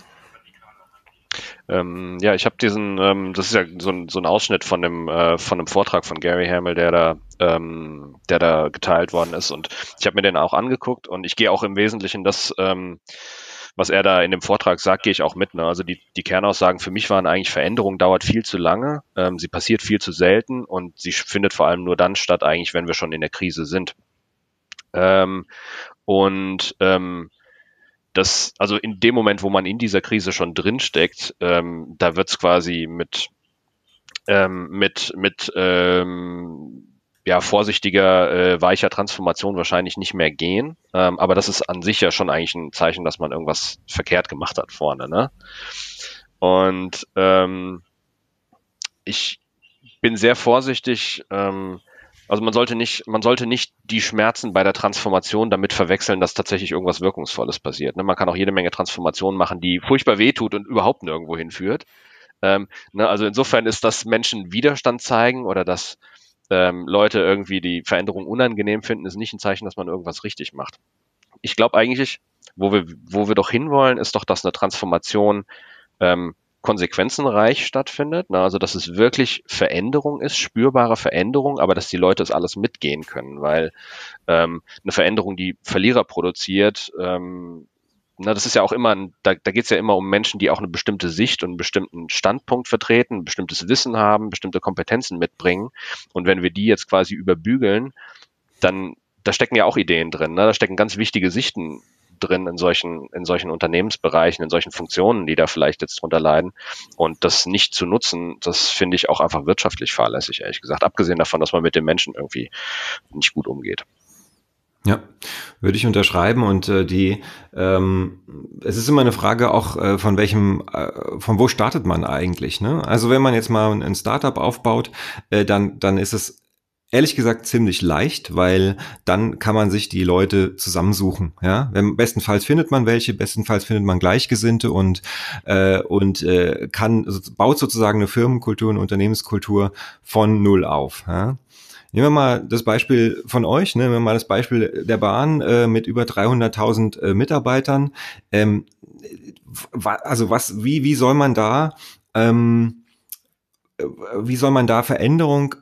[SPEAKER 4] Ähm, ja, ich habe diesen, ähm, das ist ja so ein, so ein Ausschnitt von dem, äh, von einem Vortrag von Gary Hamel, der da, ähm, der da geteilt worden ist, und ich habe mir den auch angeguckt und ich gehe auch im Wesentlichen das, ähm, was er da in dem Vortrag sagt, gehe ich auch mit. Ne? Also die, die Kernaussagen für mich waren eigentlich, Veränderung dauert viel zu lange, ähm, sie passiert viel zu selten und sie findet vor allem nur dann statt eigentlich, wenn wir schon in der Krise sind. Ähm, und ähm, das, also in dem Moment, wo man in dieser Krise schon drinsteckt, ähm, da wird's quasi mit ähm, mit mit ähm, ja, vorsichtiger, äh, weicher Transformation wahrscheinlich nicht mehr gehen. Ähm, aber das ist an sich ja schon eigentlich ein Zeichen, dass man irgendwas verkehrt gemacht hat vorne, ne? Und ähm, ich bin sehr vorsichtig, ähm, also man sollte nicht, man sollte nicht die Schmerzen bei der Transformation damit verwechseln, dass tatsächlich irgendwas Wirkungsvolles passiert. Ne? Man kann auch jede Menge Transformationen machen, die furchtbar wehtut und überhaupt nirgendwo hinführt. Ähm, ne? Also insofern ist, dass Menschen Widerstand zeigen oder dass ähm, Leute irgendwie die Veränderung unangenehm finden, ist nicht ein Zeichen, dass man irgendwas richtig macht. Ich glaube eigentlich, wo wir, wo wir doch hinwollen, ist doch, dass eine Transformation ähm, konsequenzenreich stattfindet, ne? Also dass es wirklich Veränderung ist, spürbare Veränderung, aber dass die Leute es alles mitgehen können, weil ähm, eine Veränderung, die Verlierer produziert, ähm, na, das ist ja auch immer, da, da geht es ja immer um Menschen, die auch eine bestimmte Sicht und einen bestimmten Standpunkt vertreten, ein bestimmtes Wissen haben, bestimmte Kompetenzen mitbringen. Und wenn wir die jetzt quasi überbügeln, dann da stecken ja auch Ideen drin, ne? Da stecken ganz wichtige Sichten drin in solchen, in solchen Unternehmensbereichen, in solchen Funktionen, die da vielleicht jetzt drunter leiden. Und das nicht zu nutzen, das finde ich auch einfach wirtschaftlich fahrlässig, ehrlich gesagt. Abgesehen davon, dass man mit den Menschen irgendwie nicht gut umgeht.
[SPEAKER 3] Ja, würde ich unterschreiben und äh, die, ähm, es ist immer eine Frage auch äh, von welchem, äh, von wo startet man eigentlich, ne? Also wenn man jetzt mal ein Startup aufbaut, äh, dann, dann ist es ehrlich gesagt ziemlich leicht, weil dann kann man sich die Leute zusammensuchen. Ja, Wenn, bestenfalls findet man welche, bestenfalls findet man Gleichgesinnte und äh, und äh, kann baut sozusagen eine Firmenkultur, eine Unternehmenskultur von null auf. Ja? Nehmen wir mal das Beispiel von euch, ne? Nehmen wir mal das Beispiel der Bahn äh, mit über dreihunderttausend äh, Mitarbeitern. Ähm, wa- also was, wie wie soll man da ähm, wie soll man da Veränderung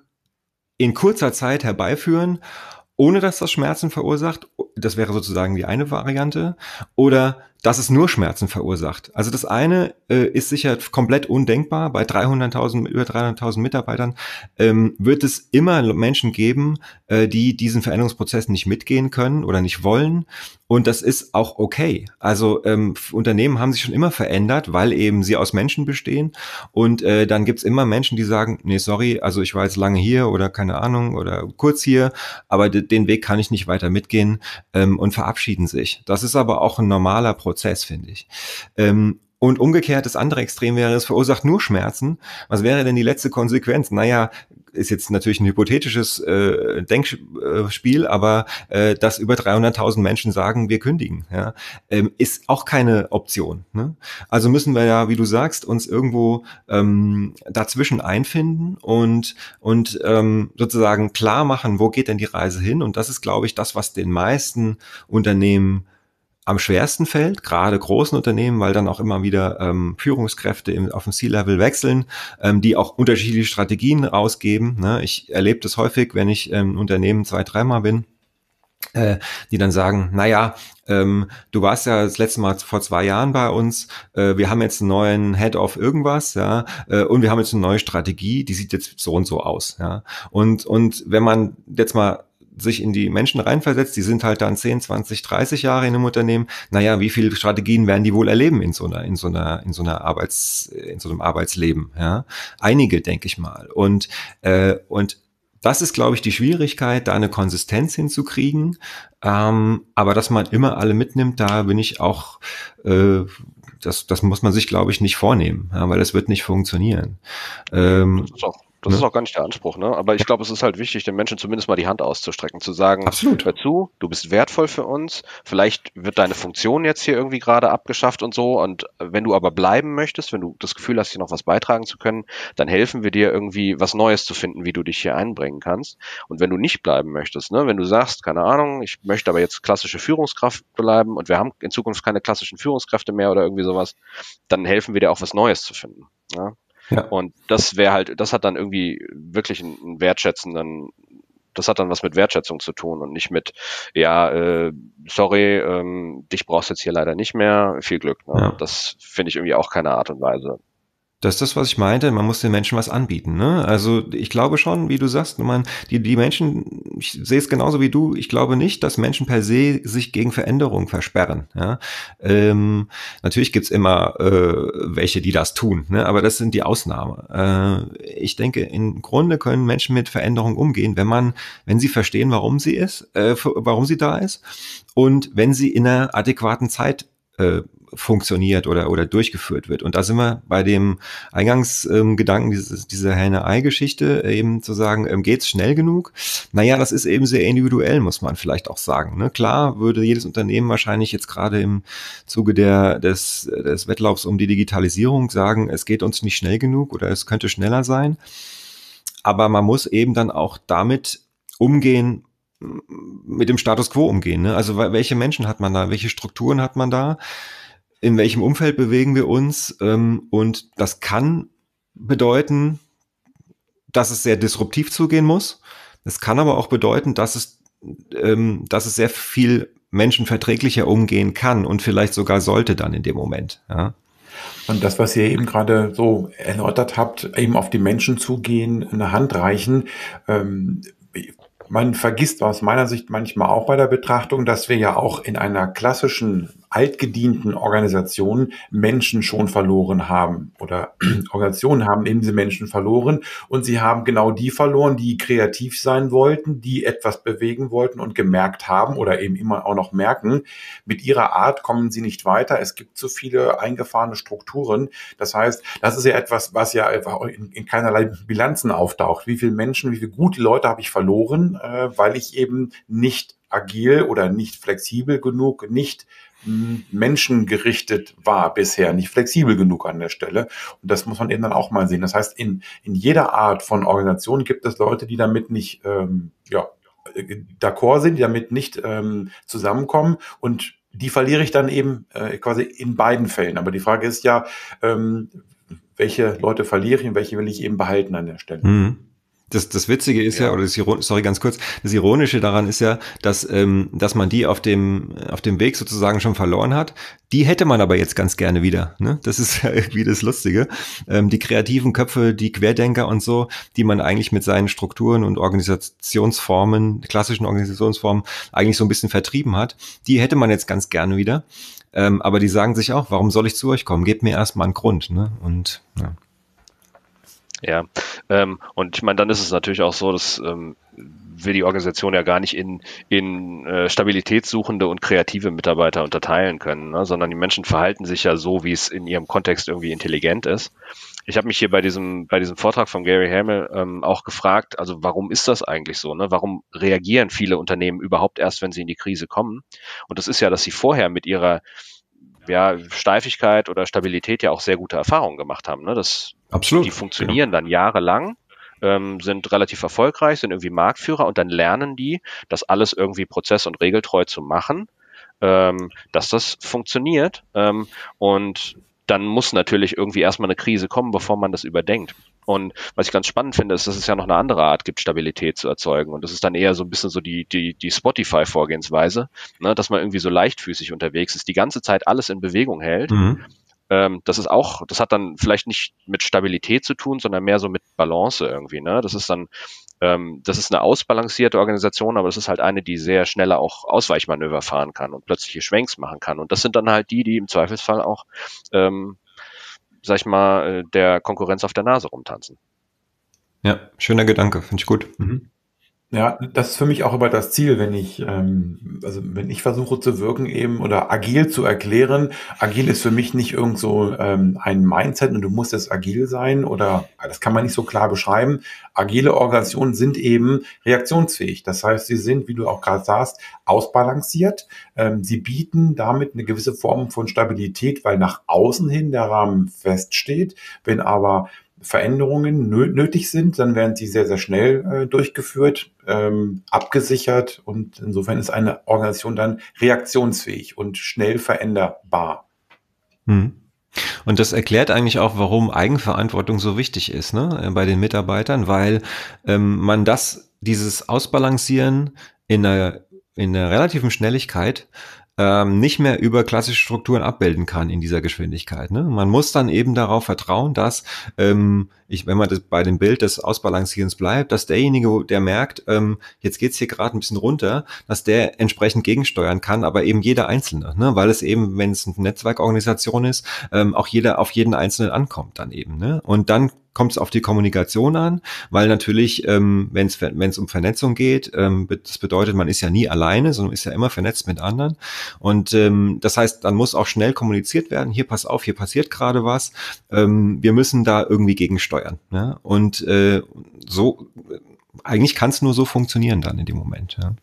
[SPEAKER 3] in kurzer Zeit herbeiführen, ohne dass das Schmerzen verursacht? Das wäre sozusagen die eine Variante. Oder dass es nur Schmerzen verursacht. Also das eine äh, ist sicher komplett undenkbar. Bei dreihunderttausend, über dreihunderttausend Mitarbeitern ähm, wird es immer Menschen geben, äh, die diesen Veränderungsprozess nicht mitgehen können oder nicht wollen. Und das ist auch okay. Also ähm, Unternehmen haben sich schon immer verändert, weil eben sie aus Menschen bestehen. Und äh, dann gibt's immer Menschen, die sagen, nee, sorry, also ich war jetzt lange hier oder keine Ahnung oder kurz hier, aber d- den Weg kann ich nicht weiter mitgehen ähm, und verabschieden sich. Das ist aber auch ein normaler Prozess, finde ich. Ähm, und umgekehrt, das andere Extrem wäre, es verursacht nur Schmerzen. Was wäre denn die letzte Konsequenz? Naja, ist jetzt natürlich ein hypothetisches äh, Denkspiel, aber äh, dass über dreihunderttausend Menschen sagen, wir kündigen, ja, ähm, ist auch keine Option. Ne? Also müssen wir ja, wie du sagst, uns irgendwo ähm, dazwischen einfinden und und ähm, sozusagen klar machen, wo geht denn die Reise hin? Und das ist, glaube ich, das, was den meisten Unternehmen am schwersten fällt, gerade großen Unternehmen, weil dann auch immer wieder ähm, Führungskräfte im, auf dem C-Level wechseln, ähm, die auch unterschiedliche Strategien ausgeben. Ne? Ich erlebe das häufig, wenn ich im ähm, Unternehmen zwei, dreimal bin, äh, die dann sagen, naja, ähm, du warst ja das letzte Mal vor zwei Jahren bei uns, äh, wir haben jetzt einen neuen Head of irgendwas, ja, äh, und wir haben jetzt eine neue Strategie, die sieht jetzt so und so aus, ja. Und, und wenn man jetzt mal sich in die Menschen reinversetzt, die sind halt dann zehn, zwanzig, dreißig Jahre in einem Unternehmen. Naja, wie viele Strategien werden die wohl erleben in so einer, in so einer, in so einer Arbeits, in so einem Arbeitsleben, ja? Einige, denke ich mal. Und, äh, und das ist, glaube ich, die Schwierigkeit, da eine Konsistenz hinzukriegen. Ähm, aber dass man immer alle mitnimmt, da bin ich auch, äh, das, das muss man sich, glaube ich, nicht vornehmen, ja, weil das wird nicht funktionieren. Ähm,
[SPEAKER 4] Das ist auch Das ne? ist auch gar nicht der Anspruch, ne? Aber ich glaube, es ist halt wichtig, den Menschen zumindest mal die Hand auszustrecken, zu sagen,
[SPEAKER 3] Absolut.
[SPEAKER 4] hör zu, du bist wertvoll für uns, vielleicht wird deine Funktion jetzt hier irgendwie gerade abgeschafft und so, und wenn du aber bleiben möchtest, wenn du das Gefühl hast, hier noch was beitragen zu können, dann helfen wir dir irgendwie was Neues zu finden, wie du dich hier einbringen kannst. Und wenn du nicht bleiben möchtest, ne, wenn du sagst, keine Ahnung, ich möchte aber jetzt klassische Führungskraft bleiben und wir haben in Zukunft keine klassischen Führungskräfte mehr oder irgendwie sowas, dann helfen wir dir auch was Neues zu finden, ja? Ja. Und das wäre halt, das hat dann irgendwie wirklich einen wertschätzenden, das hat dann was mit Wertschätzung zu tun und nicht mit, ja, äh, sorry, ähm, dich brauchst jetzt hier leider nicht mehr, viel Glück. Ne? Ja. Das finde ich irgendwie auch keine Art und Weise.
[SPEAKER 3] Das ist das, was ich meinte. Man muss den Menschen was anbieten. Ne? Also ich glaube schon, wie du sagst, man, die, die Menschen, ich sehe es genauso wie du, ich glaube nicht, dass Menschen per se sich gegen Veränderung versperren. Ja? Ähm, natürlich gibt's immer äh, welche, die das tun, ne? Aber das sind die Ausnahme. Äh, ich denke, im Grunde können Menschen mit Veränderung umgehen, wenn man, wenn sie verstehen, warum sie ist, äh, warum sie da ist, und wenn sie in einer adäquaten Zeit äh, funktioniert oder oder durchgeführt wird. Und da sind wir bei dem Eingangsgedanken, ähm, dieses, dieser Henne-Ei-Geschichte, äh, eben zu sagen, ähm, geht's schnell genug? Naja, das ist eben sehr individuell, muss man vielleicht auch sagen. Ne? Klar würde jedes Unternehmen wahrscheinlich jetzt gerade im Zuge der des, des Wettlaufs um die Digitalisierung sagen, es geht uns nicht schnell genug oder es könnte schneller sein. Aber man muss eben dann auch damit umgehen, mit dem Status quo umgehen. Ne? Also welche Menschen hat man da? Welche Strukturen hat man da? In welchem Umfeld bewegen wir uns? Und das kann bedeuten, dass es sehr disruptiv zugehen muss. Es kann aber auch bedeuten, dass es, dass es sehr viel menschenverträglicher umgehen kann und vielleicht sogar sollte dann in dem Moment. Ja.
[SPEAKER 2] Und das, was ihr eben gerade so erläutert habt, eben auf die Menschen zugehen, eine Hand reichen, ähm, Man vergisst aus meiner Sicht manchmal auch bei der Betrachtung, dass wir ja auch in einer klassischen, altgedienten Organisation Menschen schon verloren haben oder Organisationen haben eben diese Menschen verloren und sie haben genau die verloren, die kreativ sein wollten, die etwas bewegen wollten und gemerkt haben oder eben immer auch noch merken, mit ihrer Art kommen sie nicht weiter. Es gibt zu viele eingefahrene Strukturen. Das heißt, das ist ja etwas, was ja einfach in, in keinerlei Bilanzen auftaucht. Wie viele Menschen, wie viele gute Leute habe ich verloren, äh, weil ich eben nicht agil oder nicht flexibel genug, nicht menschengerichtet war bisher, nicht flexibel genug an der Stelle. Und das muss man eben dann auch mal sehen. Das heißt, in, in jeder Art von Organisation gibt es Leute, die damit nicht ähm, ja, d'accord sind, die damit nicht ähm, zusammenkommen. Und die verliere ich dann eben äh, quasi in beiden Fällen. Aber die Frage ist ja, ähm, welche Leute verliere ich und welche will ich eben behalten an der Stelle.
[SPEAKER 3] Mhm. Das, das Witzige ist ja, ja oder das Iron, sorry, ganz kurz, das Ironische daran ist ja, dass, ähm, dass man die auf dem, auf dem Weg sozusagen schon verloren hat. Die hätte man aber jetzt ganz gerne wieder, ne? Das ist ja irgendwie das Lustige. Ähm, die kreativen Köpfe, die Querdenker und so, die man eigentlich mit seinen Strukturen und Organisationsformen, klassischen Organisationsformen eigentlich so ein bisschen vertrieben hat, die hätte man jetzt ganz gerne wieder. Ähm, aber die sagen sich auch, warum soll ich zu euch kommen? Gebt mir erstmal einen Grund, ne? Und, ja.
[SPEAKER 4] Ja, ähm, und ich meine, dann ist es natürlich auch so, dass ähm, wir die Organisation ja gar nicht in, in äh, stabilitätssuchende und kreative Mitarbeiter unterteilen können, ne? Sondern die Menschen verhalten sich ja so, wie es in ihrem Kontext irgendwie intelligent ist. Ich habe mich hier bei diesem bei diesem Vortrag von Gary Hamel ähm, auch gefragt, also warum ist das eigentlich so? Ne? Warum reagieren viele Unternehmen überhaupt erst, wenn sie in die Krise kommen? Und das ist ja, dass sie vorher mit ihrer ja, Steifigkeit oder Stabilität ja auch sehr gute Erfahrungen gemacht haben. Ne? Das,
[SPEAKER 3] Absolut.
[SPEAKER 4] Die funktionieren ja. dann jahrelang, ähm, sind relativ erfolgreich, sind irgendwie Marktführer und dann lernen die, das alles irgendwie prozess- und regeltreu zu machen, ähm, dass das funktioniert. Ähm, und dann muss natürlich irgendwie erstmal eine Krise kommen, bevor man das überdenkt. Und was ich ganz spannend finde, ist, dass es ja noch eine andere Art gibt, Stabilität zu erzeugen. Und das ist dann eher so ein bisschen so die, die, die Spotify-Vorgehensweise, ne, dass man irgendwie so leichtfüßig unterwegs ist, die ganze Zeit alles in Bewegung hält. Mhm. Ähm, das ist auch, das hat dann vielleicht nicht mit Stabilität zu tun, sondern mehr so mit Balance irgendwie. Ne? Das ist dann, ähm, das ist eine ausbalancierte Organisation, aber das ist halt eine, die sehr schneller auch Ausweichmanöver fahren kann und plötzliche Schwenks machen kann. Und das sind dann halt die, die im Zweifelsfall auch ähm, sag ich mal, der Konkurrenz auf der Nase rumtanzen.
[SPEAKER 3] Ja, schöner Gedanke, finde ich gut. Mhm.
[SPEAKER 2] Ja, das ist für mich auch immer das Ziel, wenn ich, ähm, also wenn ich versuche zu wirken eben oder agil zu erklären. Agil ist für mich nicht irgend so ähm, ein Mindset und du musst jetzt agil sein oder das kann man nicht so klar beschreiben. Agile Organisationen sind eben reaktionsfähig. Das heißt, sie sind, wie du auch gerade sagst, ausbalanciert. Ähm, sie bieten damit eine gewisse Form von Stabilität, weil nach außen hin der Rahmen feststeht. Wenn aber Veränderungen nö- nötig sind, dann werden sie sehr, sehr schnell äh, durchgeführt, ähm, abgesichert und insofern ist eine Organisation dann reaktionsfähig und schnell veränderbar.
[SPEAKER 3] Hm. Und das erklärt eigentlich auch, warum Eigenverantwortung so wichtig ist, ne, bei den Mitarbeitern, weil ähm, man das, dieses Ausbalancieren in einer, in einer relativen Schnelligkeit ähm, nicht mehr über klassische Strukturen abbilden kann in dieser Geschwindigkeit. Ne? Man muss dann eben darauf vertrauen, dass, ähm, ich, wenn man das bei dem Bild des Ausbalancierens bleibt, dass derjenige, der merkt, ähm, jetzt geht's hier gerade ein bisschen runter, dass der entsprechend gegensteuern kann, aber eben jeder Einzelne, ne? Weil es eben, wenn es eine Netzwerkorganisation ist, ähm, auch jeder auf jeden Einzelnen ankommt dann eben. Ne? Und dann kommt es auf die Kommunikation an, weil natürlich, ähm, wenn es wenn es um Vernetzung geht, ähm, das bedeutet, man ist ja nie alleine, sondern ist ja immer vernetzt mit anderen. Und ähm, das heißt, dann muss auch schnell kommuniziert werden, hier pass auf, hier passiert gerade was, ähm, wir müssen da irgendwie gegensteuern. Ne? Und äh, so, eigentlich kann es nur so funktionieren dann in dem Moment. Ja.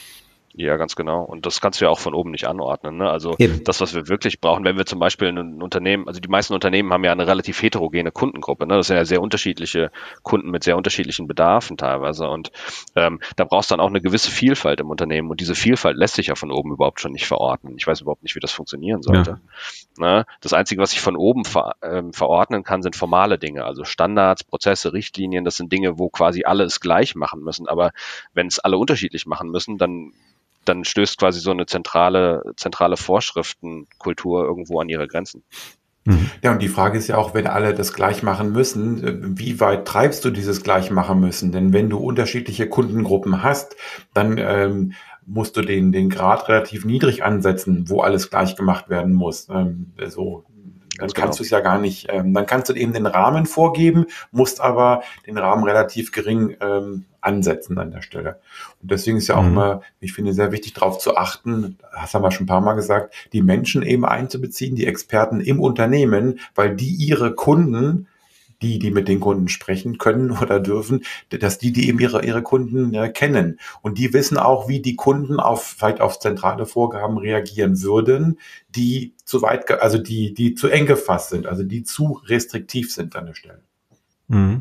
[SPEAKER 4] Ja, ganz genau. Und das kannst du ja auch von oben nicht anordnen. Ne? Also
[SPEAKER 3] Eben.
[SPEAKER 4] Das, was wir wirklich brauchen, wenn wir zum Beispiel ein Unternehmen, also die meisten Unternehmen haben ja eine relativ heterogene Kundengruppe. Ne? Das sind ja sehr unterschiedliche Kunden mit sehr unterschiedlichen Bedarfen teilweise. Und ähm, da brauchst du dann auch eine gewisse Vielfalt im Unternehmen. Und diese Vielfalt lässt sich ja von oben überhaupt schon nicht verordnen. Ich weiß überhaupt nicht, wie das funktionieren sollte. Ja. Ne? Das Einzige, was ich von oben ver, ähm, verordnen kann, sind formale Dinge. Also Standards, Prozesse, Richtlinien. Das sind Dinge, wo quasi alle es gleich machen müssen. Aber wenn es alle unterschiedlich machen müssen, dann dann stößt quasi so eine zentrale, zentrale Vorschriftenkultur irgendwo an ihre Grenzen.
[SPEAKER 3] Mhm.
[SPEAKER 2] Ja, und die Frage ist ja auch, wenn alle das gleich machen müssen, wie weit treibst du dieses gleich machen müssen? Denn wenn du unterschiedliche Kundengruppen hast, dann ähm, musst du den, den Grad relativ niedrig ansetzen, wo alles gleich gemacht werden muss. Ähm, so, dann
[SPEAKER 4] Ganz
[SPEAKER 2] kannst
[SPEAKER 4] genau.
[SPEAKER 2] du es ja gar nicht, ähm, dann kannst du eben den Rahmen vorgeben, musst aber den Rahmen relativ gering ähm, ansetzen an der Stelle. Und deswegen ist ja auch
[SPEAKER 3] Mhm.
[SPEAKER 2] immer, ich finde, sehr wichtig darauf zu achten, das haben wir schon ein paar Mal gesagt, die Menschen eben einzubeziehen, die Experten im Unternehmen, weil die ihre Kunden, die, die mit den Kunden sprechen können oder dürfen, dass die, die eben ihre, ihre Kunden äh, kennen. Und die wissen auch, wie die Kunden auf, vielleicht auf zentrale Vorgaben reagieren würden, die zu weit, ge- also die, die zu eng gefasst sind, also die zu restriktiv sind an der Stelle.
[SPEAKER 3] Mhm.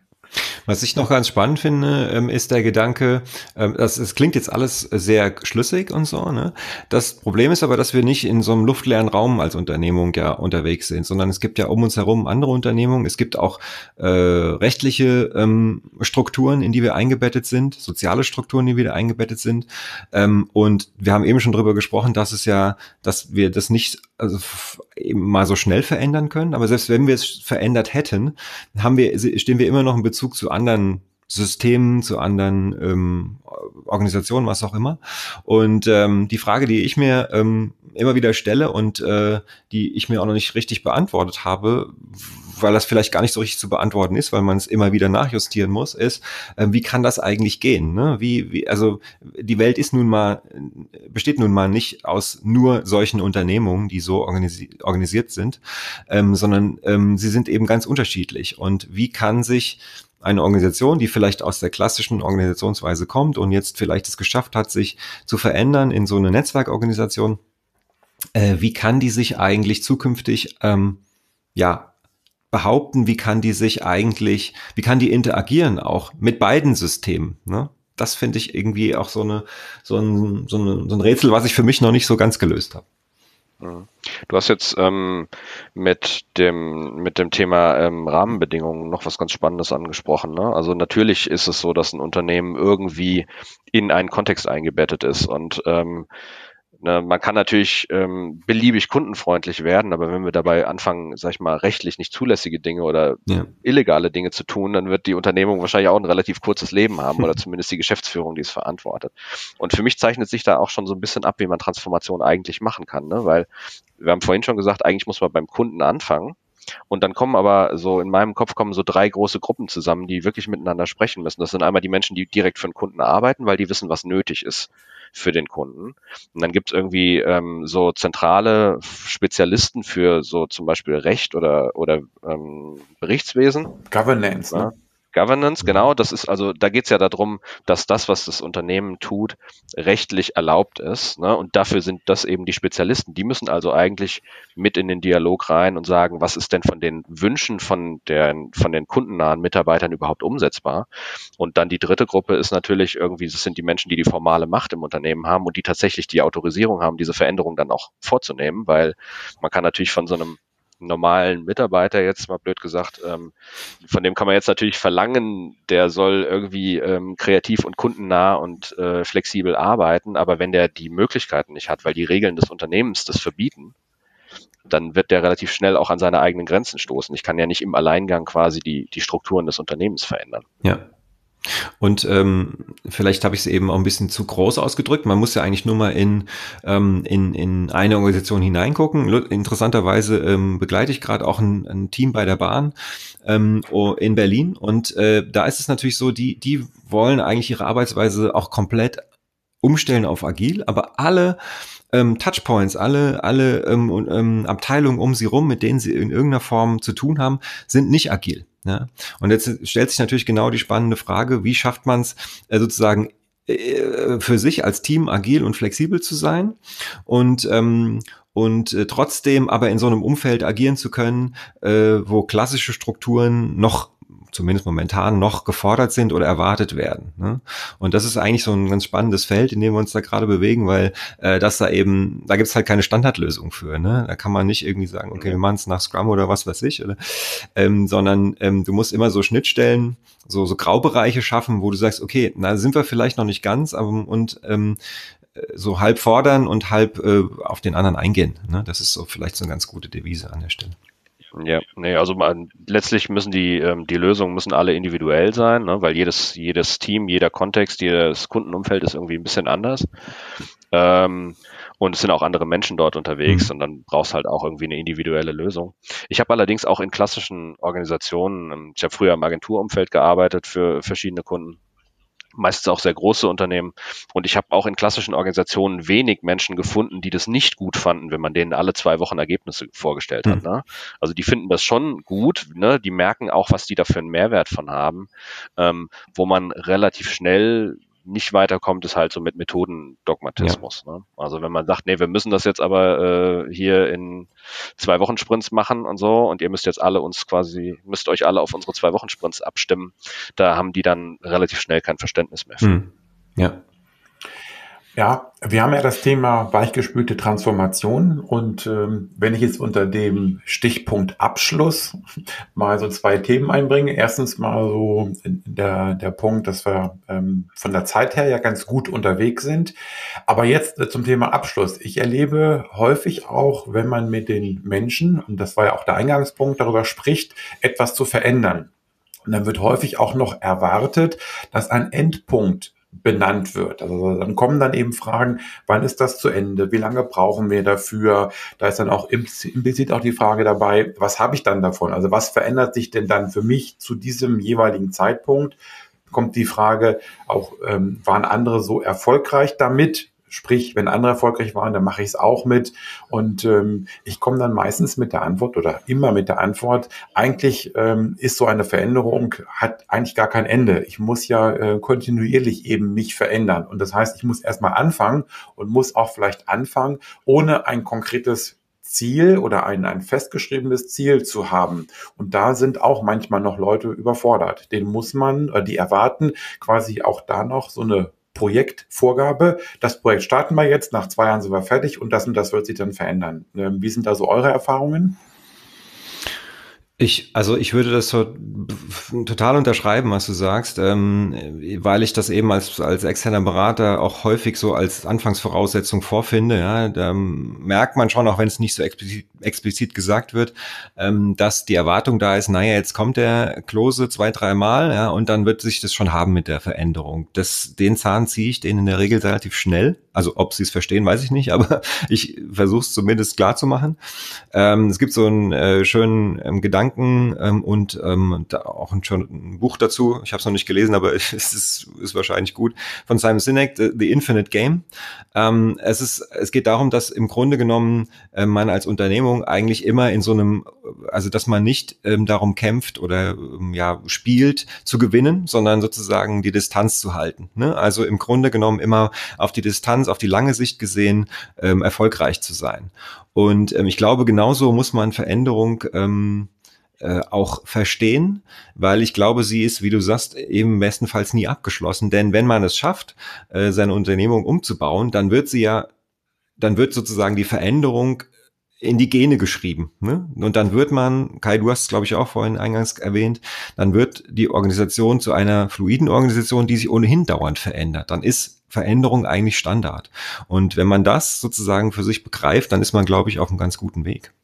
[SPEAKER 3] Was ich noch ganz spannend finde, ähm, ist der Gedanke, ähm, das, es klingt jetzt alles sehr schlüssig und so, ne? Das Problem ist aber, dass wir nicht in so einem luftleeren Raum als Unternehmung ja unterwegs sind, sondern es gibt ja um uns herum andere Unternehmungen. Es gibt auch äh, rechtliche ähm, Strukturen, in die wir eingebettet sind, soziale Strukturen, in die wir da eingebettet sind. Ähm, und wir haben eben schon drüber gesprochen, dass es ja, dass wir das nicht also f- eben mal so schnell verändern können. Aber selbst wenn wir es verändert hätten, haben wir, stehen wir immer noch in Bezug zu anderen Systemen, zu anderen ähm, Organisationen, was auch immer. Und ähm, die Frage, die ich mir ähm, immer wieder stelle und äh, die ich mir auch noch nicht richtig beantwortet habe, weil das vielleicht gar nicht so richtig zu beantworten ist, weil man es immer wieder nachjustieren muss, ist, äh, wie kann das eigentlich gehen? Ne? Wie, wie, also die Welt ist nun mal, besteht nun mal nicht aus nur solchen Unternehmungen, die so organisi- organisiert sind, ähm, sondern ähm, sie sind eben ganz unterschiedlich. Und wie kann sich eine Organisation, die vielleicht aus der klassischen Organisationsweise kommt und jetzt vielleicht es geschafft hat, sich zu verändern in so eine Netzwerkorganisation, äh, wie kann die sich eigentlich zukünftig ähm, ja behaupten, wie kann die sich eigentlich, wie kann die interagieren auch mit beiden Systemen, ne? Das finde ich irgendwie auch so eine so ein, so, eine, so ein Rätsel, was ich für mich noch nicht so ganz gelöst habe.
[SPEAKER 4] Mhm. Du hast jetzt ähm, mit dem mit dem Thema ähm, Rahmenbedingungen noch was ganz Spannendes angesprochen, ne? Also natürlich ist es so, dass ein Unternehmen irgendwie in einen Kontext eingebettet ist und ähm, ne, man kann natürlich ähm, beliebig kundenfreundlich werden, aber wenn wir dabei anfangen, sag ich mal, rechtlich nicht zulässige Dinge oder
[SPEAKER 3] Ja.
[SPEAKER 4] illegale Dinge zu tun, dann wird die Unternehmung wahrscheinlich auch ein relativ kurzes Leben haben oder zumindest die Geschäftsführung, die es verantwortet. Und für mich zeichnet sich da auch schon so ein bisschen ab, wie man Transformation eigentlich machen kann, ne? Weil wir haben vorhin schon gesagt, eigentlich muss man beim Kunden anfangen. Und dann kommen aber so, in meinem Kopf kommen so drei große Gruppen zusammen, die wirklich miteinander sprechen müssen. Das sind einmal die Menschen, die direkt für den Kunden arbeiten, weil die wissen, was nötig ist für den Kunden. Und dann gibt es irgendwie ähm, so zentrale Spezialisten für so zum Beispiel Recht oder, oder ähm, Berichtswesen.
[SPEAKER 2] Governance,
[SPEAKER 4] Ja.
[SPEAKER 2] ne?
[SPEAKER 4] Governance, genau, das ist also, da geht es ja darum, dass das, was das Unternehmen tut, rechtlich erlaubt ist, ne? Und dafür sind das eben die Spezialisten. Die müssen also eigentlich mit in den Dialog rein und sagen, was ist denn von den Wünschen von, der, von den kundennahen Mitarbeitern überhaupt umsetzbar? Und dann die dritte Gruppe ist natürlich irgendwie, das sind die Menschen, die die formale Macht im Unternehmen haben und die tatsächlich die Autorisierung haben, diese Veränderung dann auch vorzunehmen, weil man kann natürlich von so einem normalen Mitarbeiter jetzt mal blöd gesagt, ähm, von dem kann man jetzt natürlich verlangen, der soll irgendwie ähm, kreativ und kundennah und äh, flexibel arbeiten, aber wenn der die Möglichkeiten nicht hat, weil die Regeln des Unternehmens das verbieten, dann wird der relativ schnell auch an seine eigenen Grenzen stoßen. Ich kann ja nicht im Alleingang quasi die, die Strukturen des Unternehmens verändern.
[SPEAKER 3] Ja. Und ähm, vielleicht habe ich es eben auch ein bisschen zu groß ausgedrückt. Man muss ja eigentlich nur mal in ähm, in, in eine Organisation hineingucken. Interessanterweise ähm, begleite ich gerade auch ein, ein Team bei der Bahn ähm, in Berlin. Und äh, da ist es natürlich so, die die wollen eigentlich ihre Arbeitsweise auch komplett umstellen auf agil, aber alle ähm, Touchpoints, alle alle ähm, ähm, Abteilungen um sie rum, mit denen sie in irgendeiner Form zu tun haben, sind nicht agil. Ja. Und jetzt stellt sich natürlich genau die spannende Frage, wie schafft man es äh, sozusagen äh, für sich als Team agil und flexibel zu sein und ähm, und äh, trotzdem aber in so einem Umfeld agieren zu können, äh, wo klassische Strukturen noch zumindest momentan noch gefordert sind oder erwartet werden. Ne? Und das ist eigentlich so ein ganz spannendes Feld, in dem wir uns da gerade bewegen, weil äh, das da eben, da gibt's halt keine Standardlösung für. Ne? Da kann man nicht irgendwie sagen, okay, wir machen es nach Scrum oder was weiß ich, oder, ähm, sondern ähm, du musst immer so Schnittstellen, so so Graubereiche schaffen, wo du sagst, okay, na sind wir vielleicht noch nicht ganz, aber und ähm, so halb fordern und halb äh, auf den anderen eingehen. Ne? Das ist so vielleicht so eine ganz gute Devise an der Stelle.
[SPEAKER 4] Ja, nee, also man, letztlich müssen die ähm, die Lösungen müssen alle individuell sein, ne, weil jedes jedes Team, jeder Kontext, jedes Kundenumfeld ist irgendwie ein bisschen anders. Ähm, und es sind auch andere Menschen dort unterwegs
[SPEAKER 3] Mhm.
[SPEAKER 4] und dann brauchst halt auch irgendwie eine individuelle Lösung. Ich habe allerdings auch in klassischen Organisationen, ähm, ich habe früher im Agenturumfeld gearbeitet für verschiedene Kunden, meistens auch sehr große Unternehmen. Und ich habe auch in klassischen Organisationen wenig Menschen gefunden, die das nicht gut fanden, wenn man denen alle zwei Wochen Ergebnisse vorgestellt hat.
[SPEAKER 3] Hm.
[SPEAKER 4] Ne? Also die finden das schon gut, ne? Die merken auch, was die da für einen Mehrwert von haben. Ähm, wo man relativ schnell nicht weiterkommt, ist halt so mit Methodendogmatismus. Ne? Also wenn man sagt, nee, wir müssen das jetzt aber äh, hier in zwei Wochen Sprints machen und so und ihr müsst jetzt alle uns quasi, müsst euch alle auf unsere zwei Wochen Sprints abstimmen, da haben die dann relativ schnell kein Verständnis mehr für.
[SPEAKER 3] Hm. Ja.
[SPEAKER 2] Ja, wir haben ja das Thema weichgespülte Transformation und ähm, wenn ich jetzt unter dem Stichpunkt Abschluss mal so zwei Themen einbringe. Erstens mal so der, der Punkt, dass wir ähm, von der Zeit her ja ganz gut unterwegs sind. Aber jetzt äh, zum Thema Abschluss. Ich erlebe häufig auch, wenn man mit den Menschen, und das war ja auch der Eingangspunkt, darüber spricht, etwas zu verändern. Und dann wird häufig auch noch erwartet, dass ein Endpunkt benannt wird. Also dann kommen dann eben Fragen, wann ist das zu Ende? Wie lange brauchen wir dafür? Da ist dann auch implizit auch die Frage dabei, was habe ich dann davon? Also was verändert sich denn dann für mich zu diesem jeweiligen Zeitpunkt? Kommt die Frage auch, ähm, waren andere so erfolgreich damit? Sprich, wenn andere erfolgreich waren, dann mache ich es auch mit. Und ähm, ich komme dann meistens mit der Antwort oder immer mit der Antwort, eigentlich ähm, ist so eine Veränderung, hat eigentlich gar kein Ende. Ich muss ja äh, kontinuierlich eben mich verändern. Und das heißt, ich muss erstmal anfangen und muss auch vielleicht anfangen, ohne ein konkretes Ziel oder ein, ein festgeschriebenes Ziel zu haben. Und da sind auch manchmal noch Leute überfordert. Den muss man, äh, die erwarten quasi auch da noch so eine Projektvorgabe. Das Projekt starten wir jetzt, nach zwei Jahren sind wir fertig und das und das wird sich dann verändern. Wie sind da so eure Erfahrungen?
[SPEAKER 3] Ich, also ich würde das so total unterschreiben, was du sagst, ähm, weil ich das eben als als externer Berater auch häufig so als Anfangsvoraussetzung vorfinde. Ja, da merkt man schon, auch wenn es nicht so explizit, explizit gesagt wird, ähm, dass die Erwartung da ist, naja, jetzt kommt der Klose zwei, dreimal, ja, und dann wird sich das schon haben mit der Veränderung. Das, den Zahn ziehe ich denen in der Regel relativ schnell. Also ob sie es verstehen, weiß ich nicht, aber ich versuche es zumindest klar zu machen. Ähm, es gibt so einen äh, schönen ähm, Gedanken ähm, und ähm, da auch ein, schon ein Buch dazu. Ich habe es noch nicht gelesen, aber es ist, ist wahrscheinlich gut. Von Simon Sinek, The, The Infinite Game. Ähm, es ist, es geht darum, dass im Grunde genommen äh, man als Unternehmung eigentlich immer in so einem, also dass man nicht ähm, darum kämpft oder ähm, ja spielt zu gewinnen, sondern sozusagen die Distanz zu halten. Ne? Also im Grunde genommen immer auf die Distanz, auf die lange Sicht gesehen ähm, erfolgreich zu sein. Und ähm, ich glaube, genauso muss man Veränderung ähm, äh, auch verstehen, weil ich glaube, sie ist, wie du sagst, eben bestenfalls nie abgeschlossen. Denn wenn man es schafft, äh, seine Unternehmung umzubauen, dann wird sie ja, dann wird sozusagen die Veränderung in die Gene geschrieben. Ne? Und dann wird man, Kai, du hast es, glaube ich, auch vorhin eingangs erwähnt, dann wird die Organisation zu einer fluiden Organisation, die sich ohnehin dauernd verändert. Dann ist Veränderung eigentlich Standard. Und wenn man das sozusagen für sich begreift, dann ist man, glaube ich, auf einem ganz guten Weg.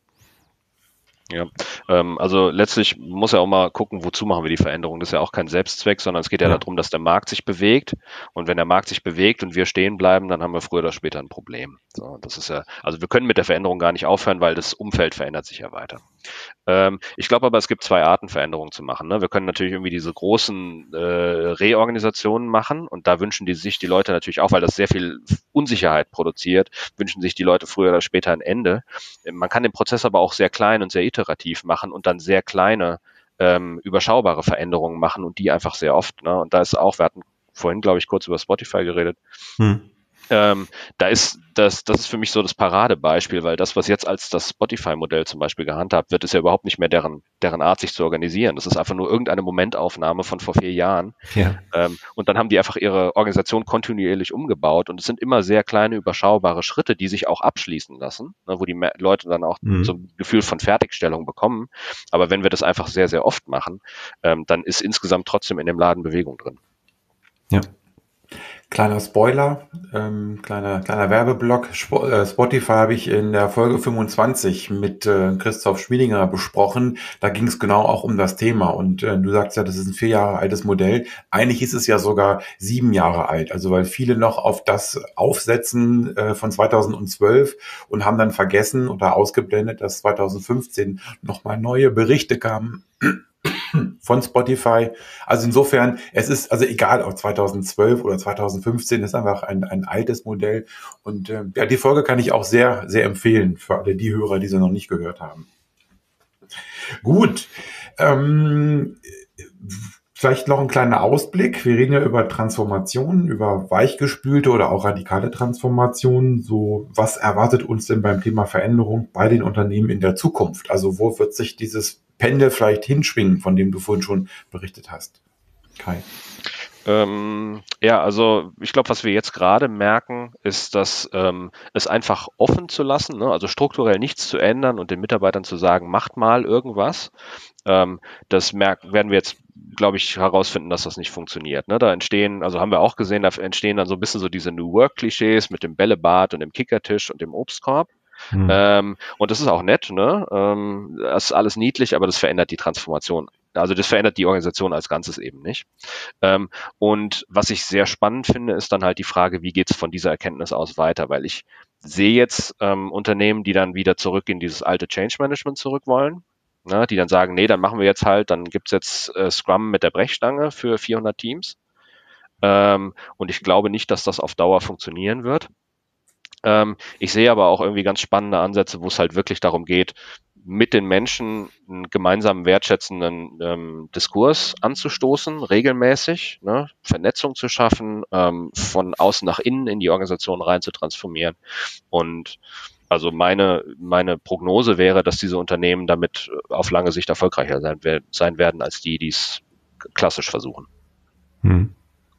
[SPEAKER 4] Ja, ähm, also letztlich muss ja auch mal gucken, wozu machen wir die Veränderung. Das ist ja auch kein Selbstzweck, sondern es geht ja, ja darum, dass der Markt sich bewegt. Und wenn der Markt sich bewegt und wir stehen bleiben, dann haben wir früher oder später ein Problem. So, das ist ja, also wir können mit der Veränderung gar nicht aufhören, weil das Umfeld verändert sich ja weiter. Ähm, ich glaube aber, es gibt zwei Arten, Veränderungen zu machen. Ne? Wir können natürlich irgendwie diese großen äh, Reorganisationen machen und da wünschen die sich die Leute natürlich auch, weil das sehr viel Unsicherheit produziert, wünschen sich die Leute früher oder später ein Ende. Man kann den Prozess aber auch sehr klein und sehr iterativ machen und dann sehr kleine, ähm, überschaubare Veränderungen machen und die einfach sehr oft. Ne? Und da ist auch, wir hatten vorhin, glaube ich, kurz über Spotify geredet. Hm. Ähm, da ist das, das ist für mich so das Paradebeispiel, weil das, was jetzt als das Spotify-Modell zum Beispiel gehandhabt wird, ist ja überhaupt nicht mehr deren, deren Art, sich zu organisieren. Das ist einfach nur irgendeine Momentaufnahme von vor vier Jahren. Ja. Ähm, und dann haben die einfach ihre Organisation kontinuierlich umgebaut und es sind immer sehr kleine, überschaubare Schritte, die sich auch abschließen lassen, ne, wo die Leute dann auch mhm. so ein Gefühl von Fertigstellung bekommen. Aber wenn wir das einfach sehr, sehr oft machen, ähm, dann ist insgesamt trotzdem in dem Laden Bewegung drin.
[SPEAKER 3] Ja.
[SPEAKER 2] Kleiner Spoiler, ähm, kleiner, kleiner Werbeblock. Sp- äh, Spotify habe ich in der Folge fünfundzwanzig mit äh, Christoph Schmiedinger besprochen. Da ging es genau auch um das Thema. Und äh, du sagst ja, das ist ein vier Jahre altes Modell. Eigentlich ist es ja sogar sieben Jahre alt. Also weil viele noch auf das aufsetzen äh, von zweitausendzwölf und haben dann vergessen oder ausgeblendet, dass zweitausendfünfzehn nochmal neue Berichte kamen von Spotify. Also insofern, es ist also egal, ob zweitausendzwölf oder zweitausendfünfzehn, ist einfach ein, ein altes Modell. Und äh, ja, die Folge kann ich auch sehr, sehr empfehlen für alle die Hörer, die sie noch nicht gehört haben. Gut, ähm, vielleicht noch ein kleiner Ausblick. Wir reden ja über Transformationen, über weichgespülte oder auch radikale Transformationen. So, was erwartet uns denn beim Thema Veränderung bei den Unternehmen in der Zukunft? Also wo wird sich dieses Pendel vielleicht hinschwingen, von dem du vorhin schon berichtet hast? Kai.
[SPEAKER 4] Ähm, ja, also ich glaube, was wir jetzt gerade merken, ist, dass ähm, es einfach offen zu lassen, ne? Also strukturell nichts zu ändern und den Mitarbeitern zu sagen, macht mal irgendwas. Ähm, das merken, werden wir jetzt, glaube ich, herausfinden, dass das nicht funktioniert. Ne? Da entstehen, also haben wir auch gesehen, da entstehen dann so ein bisschen so diese New Work-Klischees mit dem Bällebad und dem Kickertisch und dem Obstkorb. Hm. Ähm, und das ist auch nett, ne? Ähm, das ist alles niedlich, aber das verändert die Transformation. Also das verändert die Organisation als Ganzes eben nicht. Ähm, und was ich sehr spannend finde, ist dann halt die Frage, wie geht's von dieser Erkenntnis aus weiter? Weil ich sehe jetzt ähm, Unternehmen, die dann wieder zurück in dieses alte Change Management zurück wollen, ne? Die dann sagen, nee, dann machen wir jetzt halt, dann gibt's jetzt äh, Scrum mit der Brechstange für vierhundert Teams. Ähm, und ich glaube nicht, dass das auf Dauer funktionieren wird. Ähm, ich sehe aber auch irgendwie ganz spannende Ansätze, wo es halt wirklich darum geht, mit den Menschen einen gemeinsamen wertschätzenden ähm, Diskurs anzustoßen, regelmäßig, ne, Vernetzung zu schaffen, ähm, von außen nach innen in die Organisation rein zu transformieren. Und also meine, meine Prognose wäre, dass diese Unternehmen damit auf lange Sicht erfolgreicher sein, sein werden, als die, die es klassisch versuchen.
[SPEAKER 3] Hm.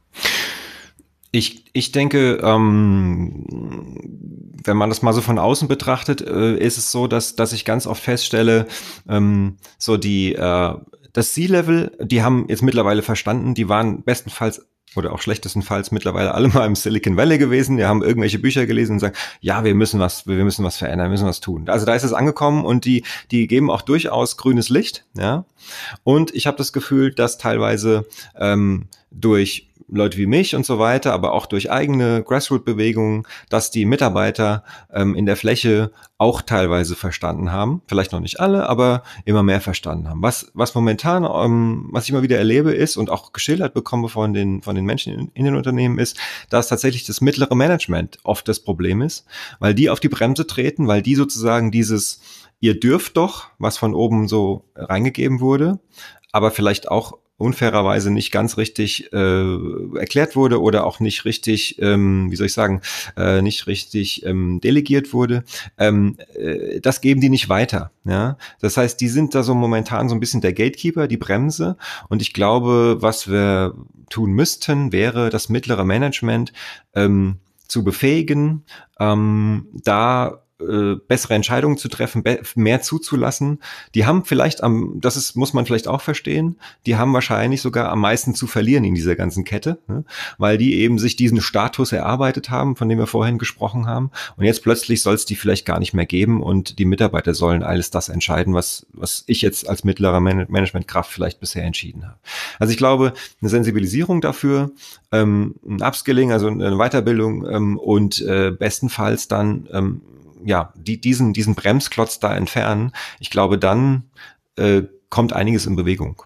[SPEAKER 3] Ich, ich denke, ähm, wenn man das mal so von außen betrachtet, äh, ist es so, dass, dass ich ganz oft feststelle, ähm, so die, äh, das C-Level, die haben jetzt mittlerweile verstanden, die waren bestenfalls oder auch schlechtestenfalls mittlerweile alle mal im Silicon Valley gewesen, die haben irgendwelche Bücher gelesen und sagen, ja, wir müssen was, wir müssen was verändern, wir müssen was tun. Also da ist es angekommen und die, die geben auch durchaus grünes Licht, ja. Und ich habe das Gefühl, dass teilweise ähm, durch Leute wie mich und so weiter, aber auch durch eigene Grassroot-Bewegungen, dass die Mitarbeiter ähm, in der Fläche auch teilweise verstanden haben. Vielleicht noch nicht alle, aber immer mehr verstanden haben. Was, was momentan, ähm, was ich immer wieder erlebe ist und auch geschildert bekomme von den, von den Menschen in, in den Unternehmen ist, dass tatsächlich das mittlere Management oft das Problem ist, weil die auf die Bremse treten, weil die sozusagen dieses, ihr dürft doch, was von oben so reingegeben wurde, aber vielleicht auch unfairerweise nicht ganz richtig äh, erklärt wurde oder auch nicht richtig, ähm, wie soll ich sagen, äh, nicht richtig ähm, delegiert wurde, ähm, äh, das geben die nicht weiter. Ja? Das heißt, die sind da so momentan so ein bisschen der Gatekeeper, die Bremse. Und ich glaube, was wir tun müssten, wäre das mittlere Management ähm, zu befähigen, ähm, da bessere Entscheidungen zu treffen, mehr zuzulassen. Die haben vielleicht am, das ist, muss man vielleicht auch verstehen, die haben wahrscheinlich sogar am meisten zu verlieren in dieser ganzen Kette, ne? Weil die eben sich diesen Status erarbeitet haben, von dem wir vorhin gesprochen haben. Und jetzt plötzlich soll es die vielleicht gar nicht mehr geben und die Mitarbeiter sollen alles das entscheiden, was, was ich jetzt als mittlerer Man- Managementkraft vielleicht bisher entschieden habe. Also ich glaube, eine Sensibilisierung dafür, ähm, ein Upskilling, also eine Weiterbildung ähm, und äh, bestenfalls dann ähm, ja, die, diesen, diesen Bremsklotz da entfernen, ich glaube, dann äh, kommt einiges in Bewegung.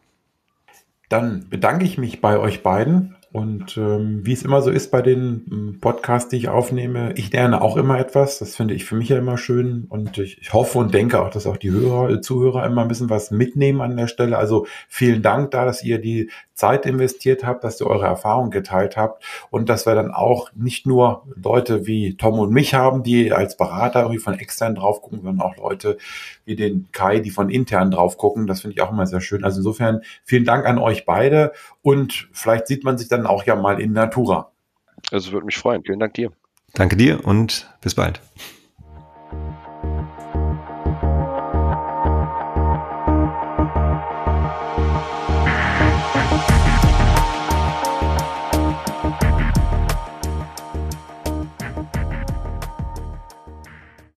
[SPEAKER 2] Dann bedanke ich mich bei euch beiden und ähm, wie es immer so ist bei den ähm, Podcasts, die ich aufnehme, ich lerne auch immer etwas, das finde ich für mich ja immer schön und ich, ich hoffe und denke auch, dass auch die Hörer, äh, Zuhörer immer ein bisschen was mitnehmen an der Stelle, also vielen Dank da, dass ihr die Zeit investiert habt, dass ihr eure Erfahrungen geteilt habt und dass wir dann auch nicht nur Leute wie Tom und mich haben, die als Berater irgendwie von extern drauf gucken, sondern auch Leute wie den Kai, die von intern drauf gucken. Das finde ich auch immer sehr schön. Also insofern vielen Dank an euch beide und vielleicht sieht man sich dann auch ja mal in Natura.
[SPEAKER 4] Also würde mich freuen. Vielen Dank dir.
[SPEAKER 3] Danke dir und bis bald.